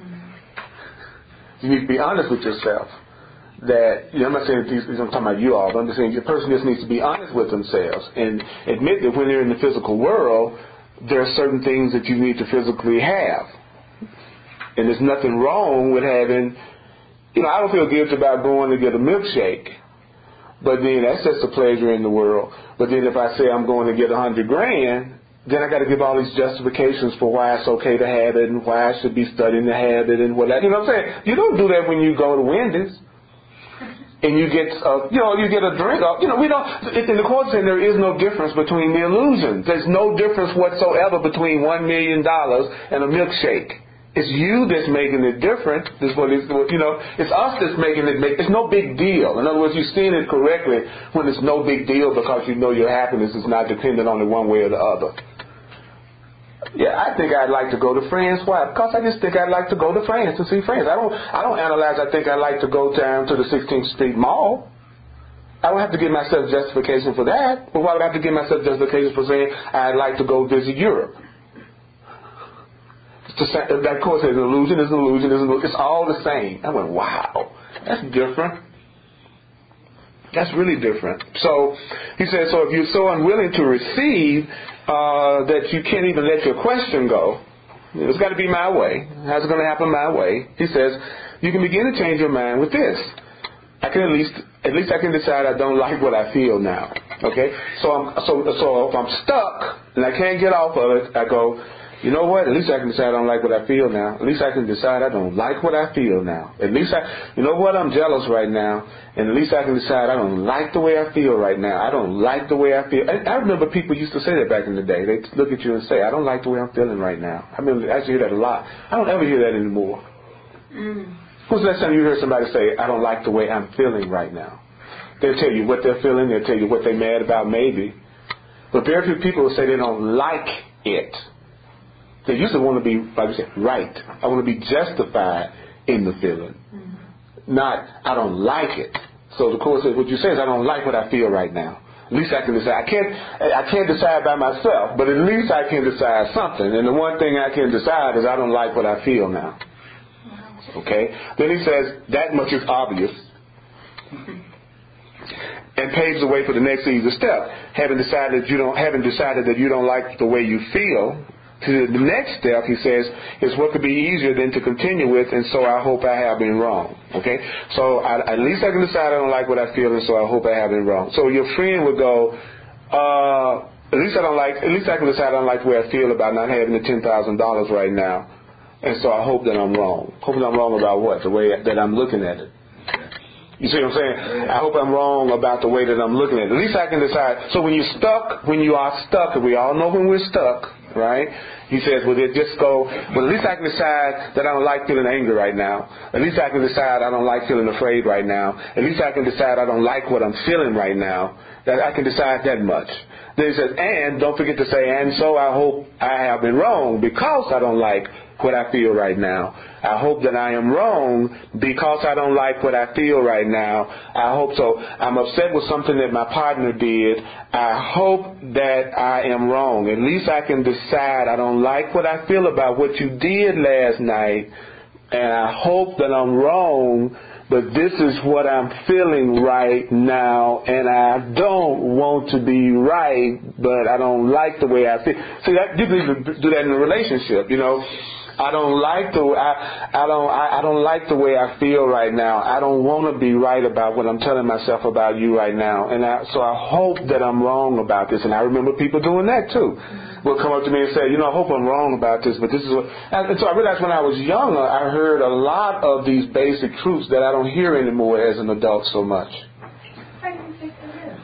You need to be honest with yourself. That, you know, I'm not saying these, I'm talking about you all, but I'm just saying your person just needs to be honest with themselves and admit that when they're in the physical world, there are certain things that you need to physically have. And there's nothing wrong with having, you know, I don't feel guilty about going to get a milkshake. But then that's just a pleasure in the world. But then if I say I'm going to get a hundred grand, then I got to give all these justifications for why it's okay to have it and why I should be studying to have it and what that. You know what I'm saying? You don't do that when you go to Wendy's and you get, uh, you know, you get a drink. Uh, you know, we don't. In the Course saying there is no difference between the illusions. There's no difference whatsoever between one million dollars and a milkshake. It's you that's making it different. This is what it's, you know, it's us that's making it make, it's no big deal. In other words, you're seeing it correctly when it's no big deal because you know your happiness is not dependent on it one way or the other. Yeah, I think I'd like to go to France. Why? Because I just think I'd like to go to France to see France. I don't, I don't analyze, I think I'd like to go down to the sixteenth Street Mall. I don't have to give myself justification for that. But why would I have to give myself justification for saying I'd like to go visit Europe? the same, that course says illusion is an illusion is an illusion. It's all the same. I went, wow, that's different. That's really different. So he says, so if you're so unwilling to receive uh, that you can't even let your question go, it's got to be my way. How's it going to happen my way? He says, you can begin to change your mind with this. I can at least, at least I can decide I don't like what I feel now. Okay? So I'm, so, so if I'm stuck and I can't get off of it, I go, you know what? At least I can decide I don't like what I feel now. At least I can decide I don't like what I feel now. At least I, you know what? I'm jealous right now. And at least I can decide I don't like the way I feel right now. I don't like the way I feel. I, I remember people used to say that back in the day. They look at you and say, I don't like the way I'm feeling right now. I remember, I used to hear that a lot. I don't ever hear that anymore. Mm. When's the last time you heard somebody say, I don't like the way I'm feeling right now? They'll tell you what they're feeling. They'll tell you what they're mad about maybe. But very few people will say they don't like it. They used to want to be, like you said, right. I want to be justified in the feeling. Mm-hmm. Not, I don't like it. So the Course says, what you say is, I don't like what I feel right now. At least I can decide. I can't, I can't decide by myself, but at least I can decide something. And the one thing I can decide is I don't like what I feel now. Okay? Then he says, that much is obvious. And paves the way for the next easy step. Having decided you don't, having decided that you don't like the way you feel, to the next step, he says, is what could be easier than to continue with, and so I hope I have been wrong. Okay? So I, at least I can decide I don't like what I feel, and so I hope I have been wrong. So your friend would go, uh, at least I don't like, at least I can decide I don't like the way I feel about not having the ten thousand dollars right now, and so I hope that I'm wrong. Hope that I'm wrong about what? The way that I'm looking at it. You see what I'm saying? I hope I'm wrong about the way that I'm looking at it. At least I can decide. So when you're stuck, when you are stuck, and we all know when we're stuck, right? He says, well, it just go, well, at least I can decide that I don't like feeling angry right now. At least I can decide I don't like feeling afraid right now. At least I can decide I don't like what I'm feeling right now. That I can decide that much. Then he says, and don't forget to say, and so I hope I have been wrong because I don't like what I feel right now. I hope that I am wrong because I don't like what I feel right now. I hope so. I'm upset with something that my partner did. I hope that I am wrong. At least I can decide I don't like what I feel about what you did last night. And I hope that I'm wrong, but this is what I'm feeling right now, and I don't want to be right, but I don't like the way I feel. See, that, you can do that in a relationship, you know. I don't like the I, I don't I, I don't like the way I feel right now. I don't want to be right about what I'm telling myself about you right now, and I, so I hope that I'm wrong about this. And I remember people doing that too. Will come up to me and say, you know, I hope I'm wrong about this, but this is what. And so I realized when I was younger, I heard a lot of these basic truths that I don't hear anymore as an adult so much. How do you think that is?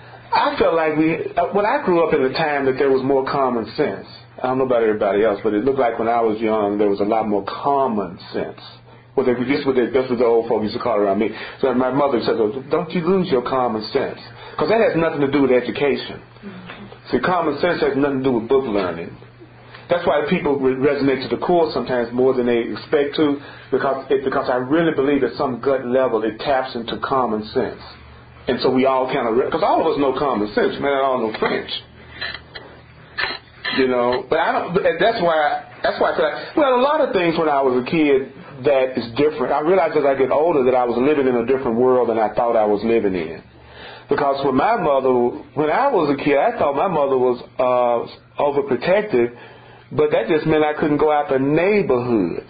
I felt like we when I grew up in a time that there was more common sense. I don't know about everybody else, but it looked like when I was young, there was a lot more common sense. Well, they, this was that's what the old folks used to call around me. So my mother said, don't you lose your common sense. Because that has nothing to do with education. Mm-hmm. See, common sense has nothing to do with book learning. That's why people resonate to the Course sometimes more than they expect to, because it, because I really believe at some gut level it taps into common sense. And so we all kind of, because all of us know common sense, man, I all know French. You know, but I don't. That's why. That's why I feel like. Well, a lot of things when I was a kid that is different. I realized as I get older that I was living in a different world than I thought I was living in. Because when my mother, when I was a kid, I thought my mother was uh, overprotective, but that just meant I couldn't go out the neighborhood.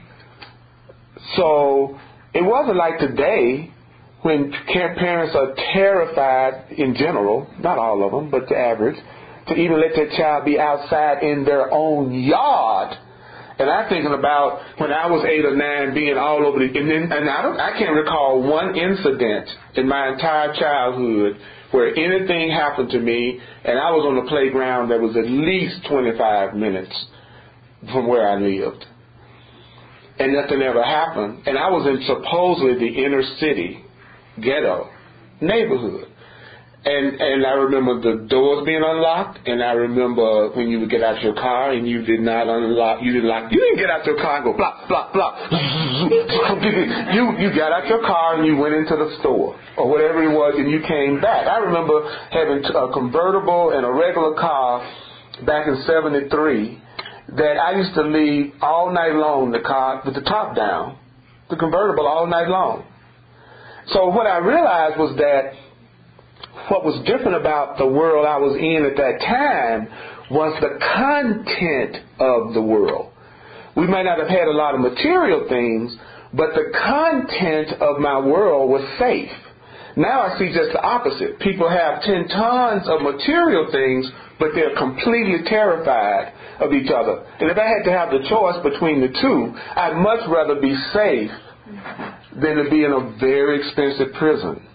So it wasn't like today when parents are terrified in general, not all of them, but the average, to even let their child be outside in their own yard. And I'm thinking about when I was eight or nine being all over the, and, then, and I, don't, I can't recall one incident in my entire childhood where anything happened to me and I was on the playground that was at least twenty-five minutes from where I lived. And nothing ever happened. And I was in supposedly the inner city, ghetto, neighborhood. And and I remember the doors being unlocked, and I remember when you would get out your car and you did not unlock, you didn't lock, you didn't get out your car and go blah blah blah. you you got out your car and you went into the store or whatever it was, and you came back. I remember having a convertible and a regular car back in seventy-three, that I used to leave all night long the car with the top down, the convertible all night long. So what I realized was that what was different about the world I was in at that time was the content of the world. We might not have had a lot of material things, but the content of my world was safe. Now I see just the opposite. People have ten tons of material things, but they're completely terrified of each other. And if I had to have the choice between the two, I'd much rather be safe than to be in a very expensive prison.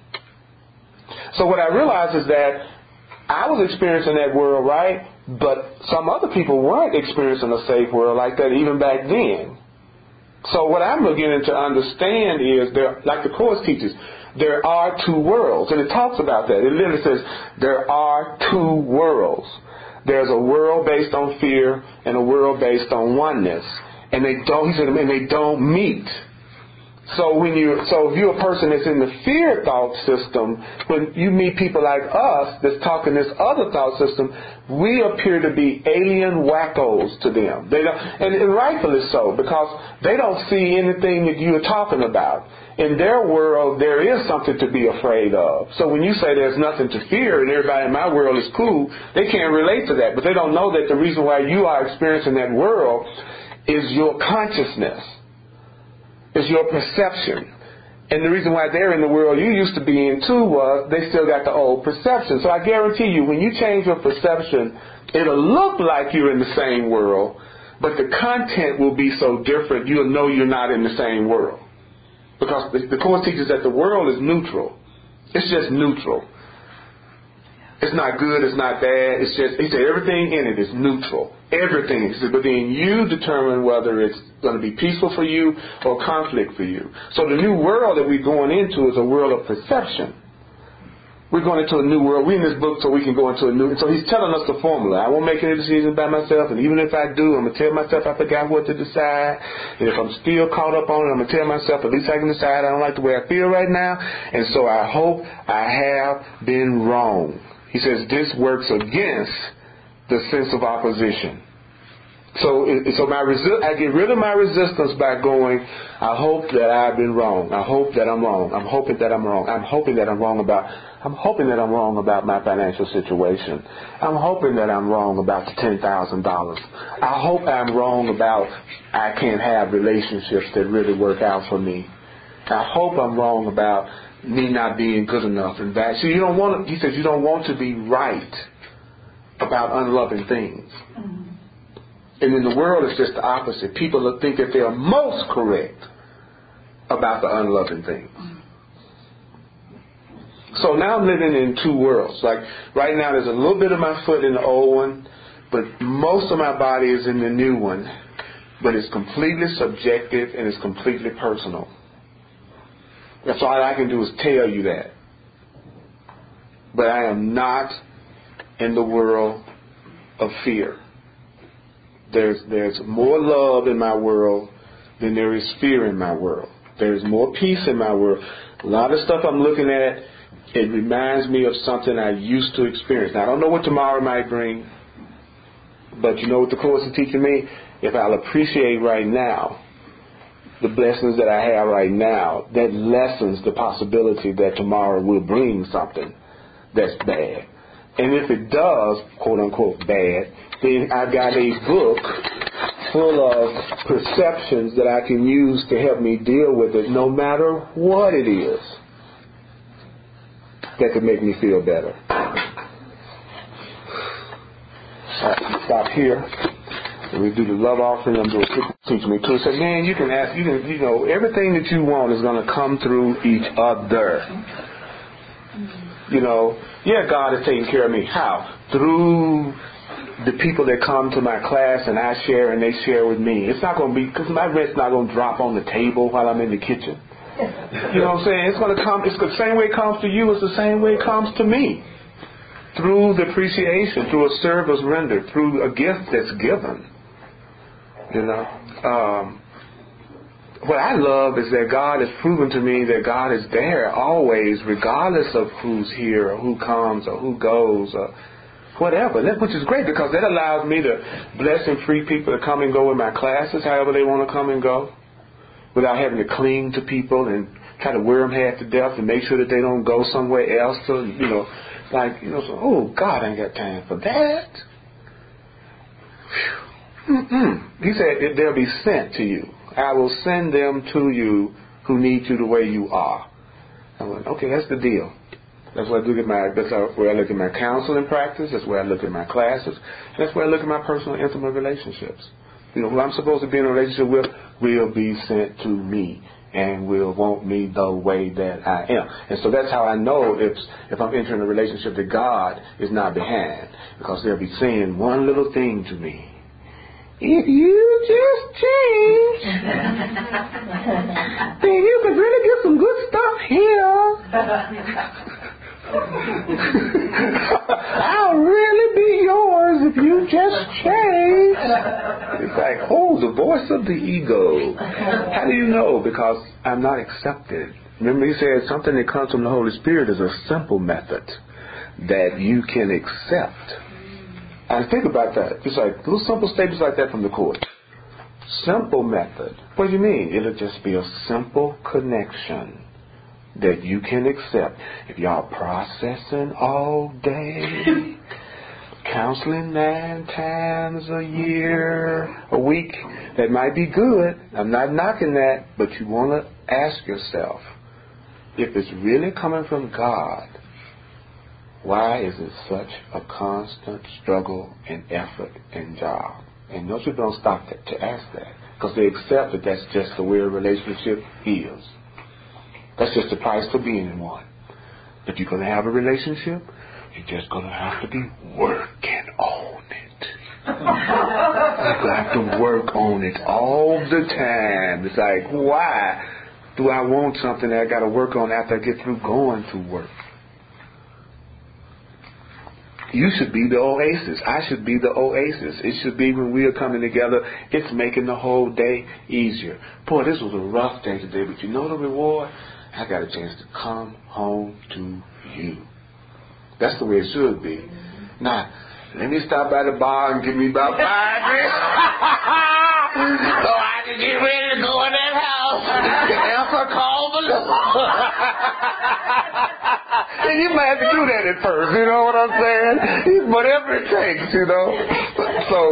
So what I realized is that I was experiencing that world, right? But some other people weren't experiencing a safe world like that even back then. So what I'm beginning to understand is, there, like the Course teaches, there are two worlds. And it talks about that. It literally says there are two worlds. There's a world based on fear and a world based on oneness. And they don't, he said, and they don't meet. So when you, so if you're a person that's in the fear thought system, when you meet people like us that's talking this other thought system, we appear to be alien wackos to them. They don't, and, and rightfully so, because they don't see anything that you're talking about. In their world, there is something to be afraid of. So when you say there's nothing to fear and everybody in my world is cool, they can't relate to that. But they don't know that the reason why you are experiencing that world is your consciousness. Is your perception. And the reason why they're in the world you used to be in too was they still got the old perception. So I guarantee you, when you change your perception, it'll look like you're in the same world, but the content will be so different you'll know you're not in the same world. Because the, the Course teaches that the world is neutral. It's just neutral. It's not good, it's not bad, it's just, he said everything in it is neutral. Everything. He said, but then you determine whether it's going to be peaceful for you or conflict for you. So the new world that we're going into is a world of perception. We're going into a new world. We're in this book so we can go into a new, so he's telling us the formula. I won't make any decisions by myself, and even if I do, I'm going to tell myself I forgot what to decide. And if I'm still caught up on it, I'm going to tell myself at least I can decide I don't like the way I feel right now. And so I hope I have been wrong. He says this works against the sense of opposition. So, so my resi- I get rid of my resistance by going, I hope that I've been wrong. I hope that I'm wrong. I'm hoping that I'm wrong. I'm hoping that I'm wrong about, I'm hoping that I'm wrong about my financial situation. I'm hoping that I'm wrong about the ten thousand dollars. I hope I'm wrong about I can't have relationships that really work out for me. I hope I'm wrong about me not being good enough and bad. So you don't want to, he says you don't want to be right about unloving things. Mm-hmm. And in the world it's just the opposite. People think that they are most correct about the unloving things. Mm-hmm. So now I'm living in two worlds. Like right now there's a little bit of my foot in the old one, but most of my body is in the new one. But it's completely subjective and it's completely personal. That's all I can do is tell you that. But I am not in the world of fear. There's there's more love in my world than there is fear in my world. There's more peace in my world. A lot of stuff I'm looking at, it reminds me of something I used to experience. Now, I don't know what tomorrow might bring, but you know what the Course is teaching me? If I'll appreciate right now the blessings that I have right now, that lessens the possibility that tomorrow will bring something that's bad. And if it does, quote unquote, bad, then I've got a book full of perceptions that I can use to help me deal with it, no matter what it is, that could make me feel better. I'll stop here. And we do the love offering. I'm doing a teach me too. Say, man, you can ask, you can, you know, everything that you want is going to come through each other. You know, yeah, God is taking care of me. How? Through the people that come to my class and I share and they share with me. It's not going to be, because my rent's not going to drop on the table while I'm in the kitchen. You know what I'm saying? It's going to come, it's the same way it comes to you, it's the same way it comes to me. Through the appreciation, through a service rendered, through a gift that's given. You know, um, what I love is that God has proven to me that God is there always, regardless of who's here or who comes or who goes or whatever, that, which is great because that allows me to bless and free people to come and go in my classes however they want to come and go without having to cling to people and try to wear them half to death and make sure that they don't go somewhere else to, you know, like, you know, so, oh, God, I ain't got time for that. Mm-mm. He said they'll be sent to you. I will send them to you who need you the way you are. I went, okay, that's the deal. That's where I look at my. That's where I look at my counseling practice. That's where I look at my classes. And that's where I look at my personal, intimate relationships. You know, who I'm supposed to be in a relationship with will be sent to me and will want me the way that I am. And so that's how I know if if I'm entering a relationship that God is not behind, because they'll be saying one little thing to me. If you just change, then you could really get some good stuff here. I'll really be yours if you just change. It's like, oh, the voice of the ego. How do you know? Because I'm not accepted. Remember he said something that comes from the Holy Spirit is a simple method that you can accept. And think about that. Just like little simple statements like that from the Course. Simple method. What do you mean? It'll just be a simple connection that you can accept. If y'all processing all day, counseling nine times a year, a week, that might be good. I'm not knocking that, but you want to ask yourself, if it's really coming from God, why is it such a constant struggle and effort and job? And most people don't stop to, to ask that, because they accept that that's just the way a relationship is. That's just the price for being in one. If you're going to have a relationship, you're just going to have to be working on it. You're going to have to work on it all the time. It's like, why do I want something that I got to work on after I get through going to work? You should be the oasis. I should be the oasis. It should be when we are coming together, it's making the whole day easier. Boy, this was a rough day today, but you know the reward? I got a chance to come home to you. That's the way it should be. Now, let me stop by the bar and give me about five minutes so I can get ready to go in that house and answer a call below. And you might have to do that at first, you know what I'm saying? Whatever it takes, you know. So,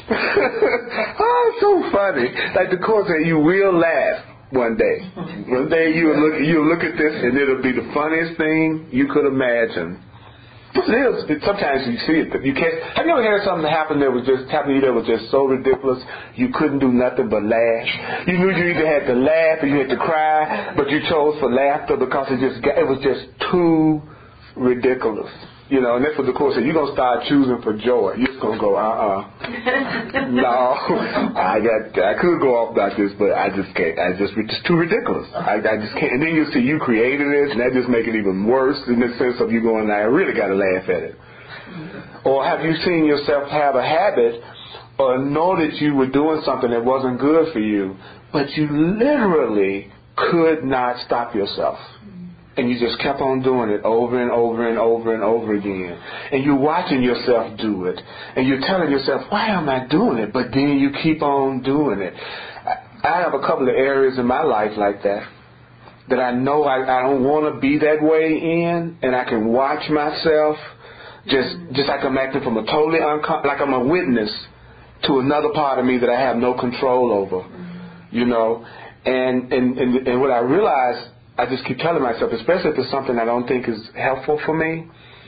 oh, it's so funny. Like the Course said, you will laugh one day. One day you'll look, you'll look at this and it'll be the funniest thing you could imagine. It is. Sometimes you see it. You can't. Have you ever had something happen that was just happen to you that was just so ridiculous you couldn't do nothing but laugh? You knew you either had to laugh or you had to cry, but you chose for laughter because it just got, it was just too ridiculous. You know, and that's what the Course said. You're gonna start choosing for joy. You're just gonna go, uh uh no, I got. I could go off about this, but I just can't. I just it's too ridiculous. I, I just can't. And then you see you created it, and that just make it even worse in the sense of you going, I really got to laugh at it. Or have you seen yourself have a habit, or know that you were doing something that wasn't good for you, but you literally could not stop yourself? And you just kept on doing it over and over and over and over again. And you're watching yourself do it. And you're telling yourself, why am I doing it? But then you keep on doing it. I have a couple of areas in my life like that, that I know I, I don't want to be that way in. And I can watch myself just just like I'm acting from a totally uncon- like I'm a witness to another part of me that I have no control over. You know. And, and, and, and what I realized, I just keep telling myself, especially if it's something I don't think is helpful for me,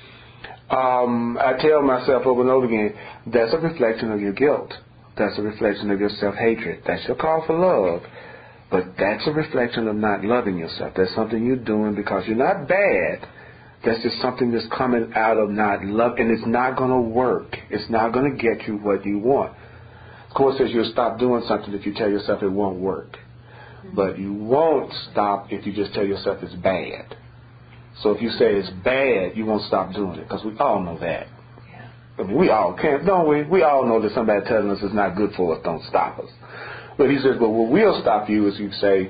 um, I tell myself over and over again, that's a reflection of your guilt. That's a reflection of your self-hatred. That's your call for love. But that's a reflection of not loving yourself. That's something you're doing because you're not bad. That's just something that's coming out of not love, and it's not going to work. It's not going to get you what you want. The Course says you'll stop doing something if you tell yourself it won't work. But you won't stop if you just tell yourself it's bad. So if you say it's bad, you won't stop doing it, because we all know that. Yeah. I mean, we all can't, don't we? We all know that somebody telling us it's not good for us don't stop us. But he says, but what will stop you is you say,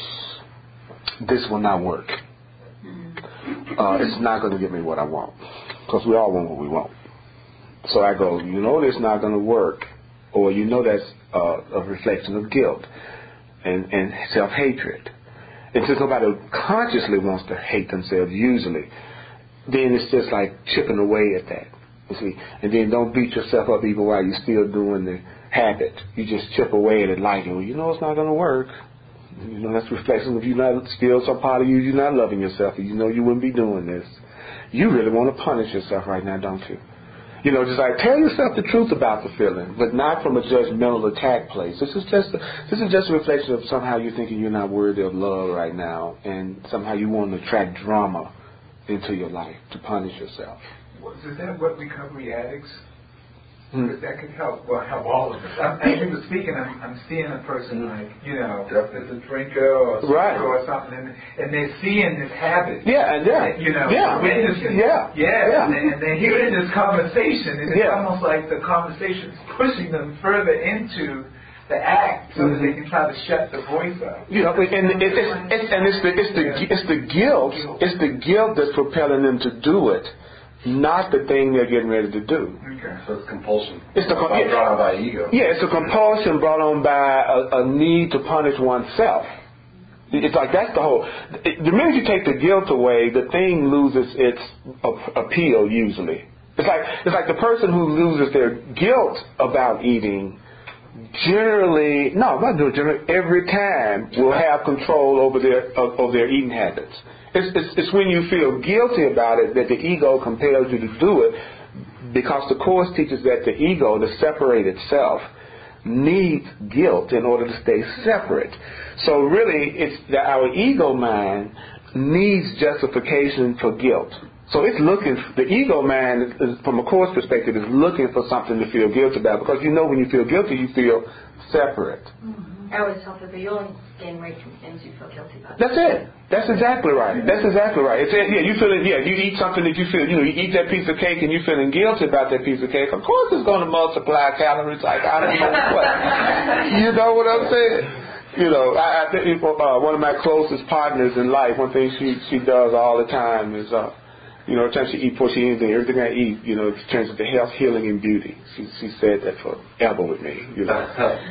this will not work. Uh, it's not going to give me what I want, because we all want what we want. So I go, you know, this not going to work, or you know, that's uh, a reflection of guilt and, and self-hatred. And since nobody consciously wants to hate themselves, usually, then it's just like chipping away at that. You see, and then don't beat yourself up even while you're still doing the habit. You just chip away at it lightly. Well, you know, it's not going to work. You know, that's a reflection of you not, still some part of you, you're not loving yourself. You know you wouldn't be doing this. You really want to punish yourself right now, don't you? You know, just like tell yourself the truth about the feeling, but not from a judgmental attack place. This is just a, this is just a reflection of somehow you're thinking you're not worthy of love right now, and somehow you want to attract drama into your life to punish yourself. Is that what recovery addicts? Hmm. Because that could help, well, help all of us. I'm, as you were speaking, I'm, I'm seeing a person like, you know, is a drinker or a right. or something, and, and they're seeing this habit. Yeah, and yeah. You know, yeah. witnessing. Yeah. Yeah. yeah. And, they, and they're hearing this conversation, and it's yeah. almost like the conversation's pushing them further into the act so mm-hmm. that they can try to shut the voice up. You know, and it, it's, it's, and it's the it's the yeah. it's the guilt it's the guilt that's propelling them to do it, not the thing they're getting ready to do. Okay. So it's compulsion. It's the brought on by ego. Yeah, it's a compulsion brought on by a, a need to punish oneself. It's like that's the whole. It, the minute you take the guilt away, the thing loses its a, appeal. Usually, it's like it's like the person who loses their guilt about eating. Generally, no, not generally. Every time will have control over their uh, over their eating habits. It's, it's, it's when you feel guilty about it that the ego compels you to do it, because the Course teaches that the ego, to separate itself, needs guilt in order to stay separate. So really, it's that our ego mind needs justification for guilt. So it's looking, the ego mind, is, from a Course perspective, is looking for something to feel guilty about, because you know when you feel guilty, you feel separate. Mm-hmm. I always tell people you only gain weight from things you feel guilty about. That's it. That's exactly right. That's exactly right. It's, yeah, you feel it. Yeah, you eat something that you feel. You know, you eat that piece of cake and you're feeling guilty about that piece of cake. Of course, it's going to multiply calories like I don't know what. You know what I'm saying? You know, I, I think uh, one of my closest partners in life, one thing she she does all the time is, uh, you know, every time she eats, before she eats anything, everything I eat, you know, turns into health, healing, and beauty. She she said that forever with me. You know.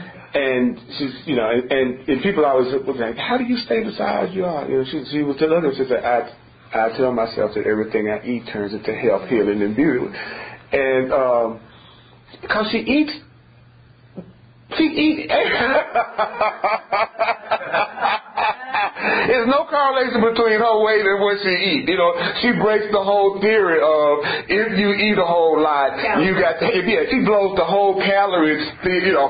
And she's, you know, and, and, and people always was like, how do you stay the size you are? You know, she, she was telling others, she said, I, I tell myself that everything I eat turns into health, healing, and beauty. And um, because she eats, she eats. There's no correlation between her weight and what she eats. You know, she breaks the whole theory of if you eat a whole lot, you got to, yeah, she blows the whole calories, you know.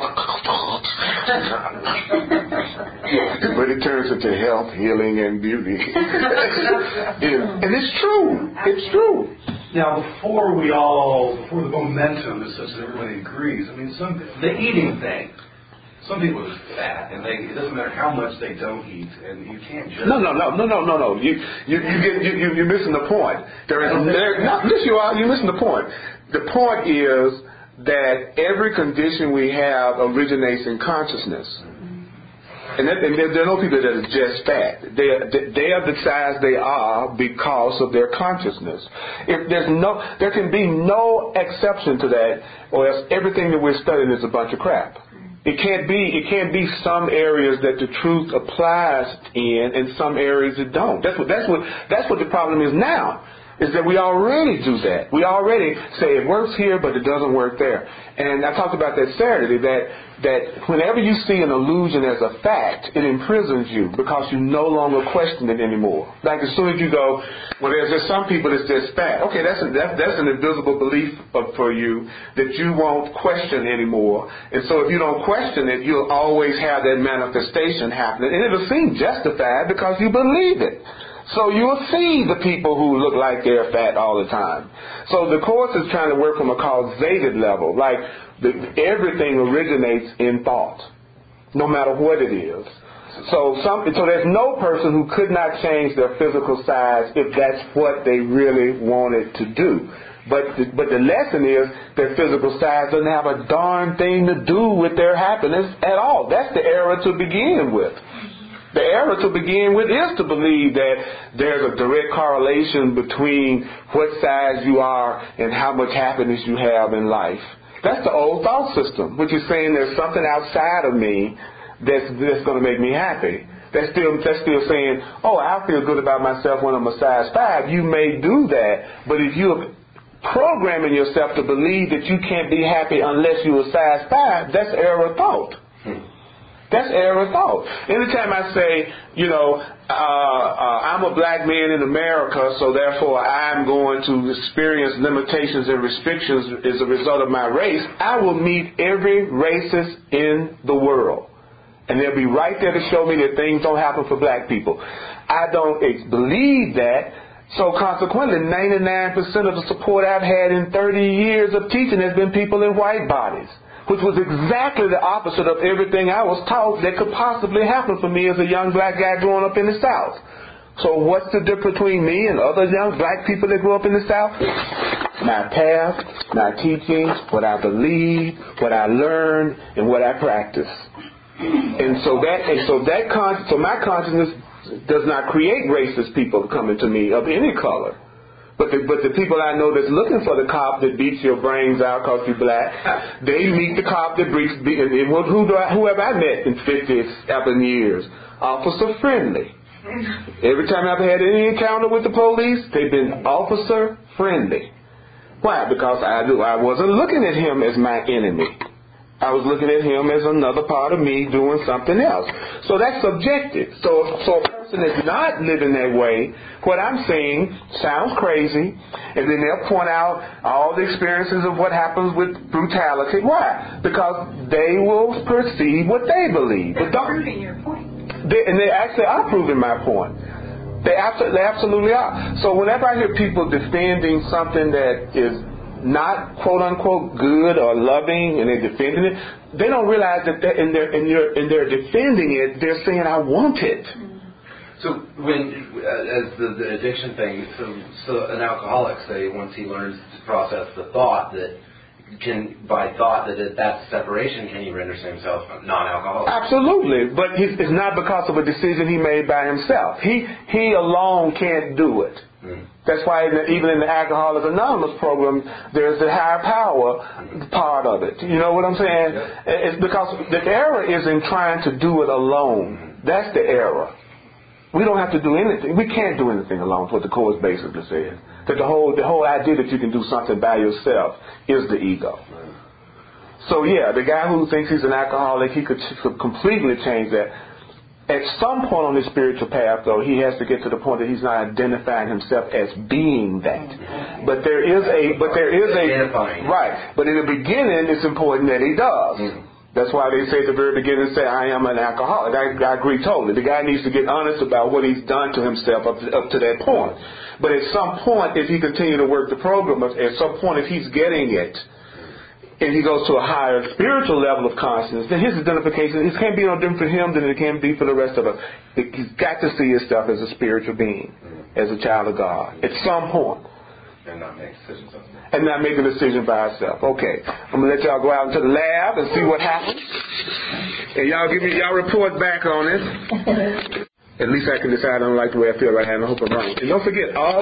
But it turns into health, healing, and beauty. and, and it's true. It's true. Now, before we all, before the momentum is such that everybody agrees, I mean, some the eating thing. Some people are fat, and they, it doesn't matter how much they don't eat, and you can't judge. No, no, no, no, no, no, no. You, you, you get, you, you, you're missing the point. There is, there, no, yes, you are. You're missing the point. The point is that every condition we have originates in consciousness. And, that, and there, there are no people that are just fat. They are, they are the size they are because of their consciousness. If there's no, there can be no exception to that, or else everything that we're studying is a bunch of crap. It can't be. It can't be some areas that the truth applies in, and some areas it don't. That's what. That's what. That's what the problem is now. Is that we already do that. We already say it works here, but it doesn't work there. And I talked about that Saturday. That that whenever you see an illusion as a fact, it imprisons you because you no longer question it anymore. Like as soon as you go, well, there's just some people that's just fat. Okay, that's a, that, that's an invisible belief for you that you won't question anymore. And so if you don't question it, you'll always have that manifestation happening, and it'll seem justified because you believe it. So you'll see the people who look like they're fat all the time. So the Course is trying to work from a causated level. Like the, everything originates in thought, no matter what it is. So some, so there's no person who could not change their physical size if that's what they really wanted to do. But the, but the lesson is their physical size doesn't have a darn thing to do with their happiness at all. That's the error to begin with. The error to begin with is to believe that there's a direct correlation between what size you are and how much happiness you have in life. That's the old thought system, which is saying there's something outside of me that's, that's going to make me happy. That's still, that's still saying, oh, I feel good about myself when I'm a size five. You may do that, but if you're programming yourself to believe that you can't be happy unless you're a size five, that's error thought. That's error thought. Anytime I say, you know, uh, uh, I'm a black man in America, so therefore I'm going to experience limitations and restrictions as a result of my race, I will meet every racist in the world. And they'll be right there to show me that things don't happen for black people. I don't ex- believe that. So consequently, ninety-nine percent of the support I've had in thirty years of teaching has been people in white bodies, which was exactly the opposite of everything I was taught that could possibly happen for me as a young black guy growing up in the South. So what's the difference between me and other young black people that grew up in the South? My path, my teachings, what I believe, what I learned, and what I practice. And so that, and so that, con- so my consciousness does not create racist people coming to me of any color. But the, but the people I know that's looking for the cop that beats your brains out because you're black, they meet the cop that beats, beat, and who do I, whoever I met in fifty-seven years, officer friendly. Every time I've had any encounter with the police, they've been officer friendly. Why? Because I do, I wasn't looking at him as my enemy. I was looking at him as another part of me doing something else. So that's subjective. So, so a person that's not living that way, what I'm saying sounds crazy, and then they'll point out all the experiences of what happens with brutality. Why? Because they will perceive what they believe. They're proving your point. They, and they actually are proving my point. They absolutely, they absolutely are. So whenever I hear people defending something that is not quote unquote good or loving, and they're defending it, they don't realize that in their in their in their defending it, they're saying I want it. So when uh, as the, the addiction thing, so so an alcoholic, say, once he learns to process the thought that can by thought that that's separation, can he render himself non-alcoholic? Absolutely, but it's not because of a decision he made by himself. He he alone can't do it. Mm. That's why in the, even in the Alcoholics Anonymous program, there's the higher power part of it. You know what I'm saying? Yeah. It's because the error is in trying to do it alone. That's the error. We don't have to do anything. We can't do anything alone. What the Course basically says. That the whole the whole idea that you can do something by yourself is the ego. So yeah, the guy who thinks he's an alcoholic, he could, could completely change that. At some point on his spiritual path, though, he has to get to the point that he's not identifying himself as being that. But there is a, but there is a, right. But in the beginning, it's important that he does. That's why they say at the very beginning, say, I am an alcoholic. I, I agree totally. The guy needs to get honest about what he's done to himself up to, up to that point. But at some point, if he continues to work the program, at some point, if he's getting it, and he goes to a higher spiritual level of consciousness, then his identification, it can't be no different for him than it can be for the rest of us. He's got to see himself as a spiritual being, as a child of God, at some point. And not make decisions on that. And not make a decision by himself. Okay, I'm going to let y'all go out into the lab and see what happens. And y'all give me y'all report back on it. At least I can decide I don't like the way I feel right now, and I hope I'm wrong. And don't forget, all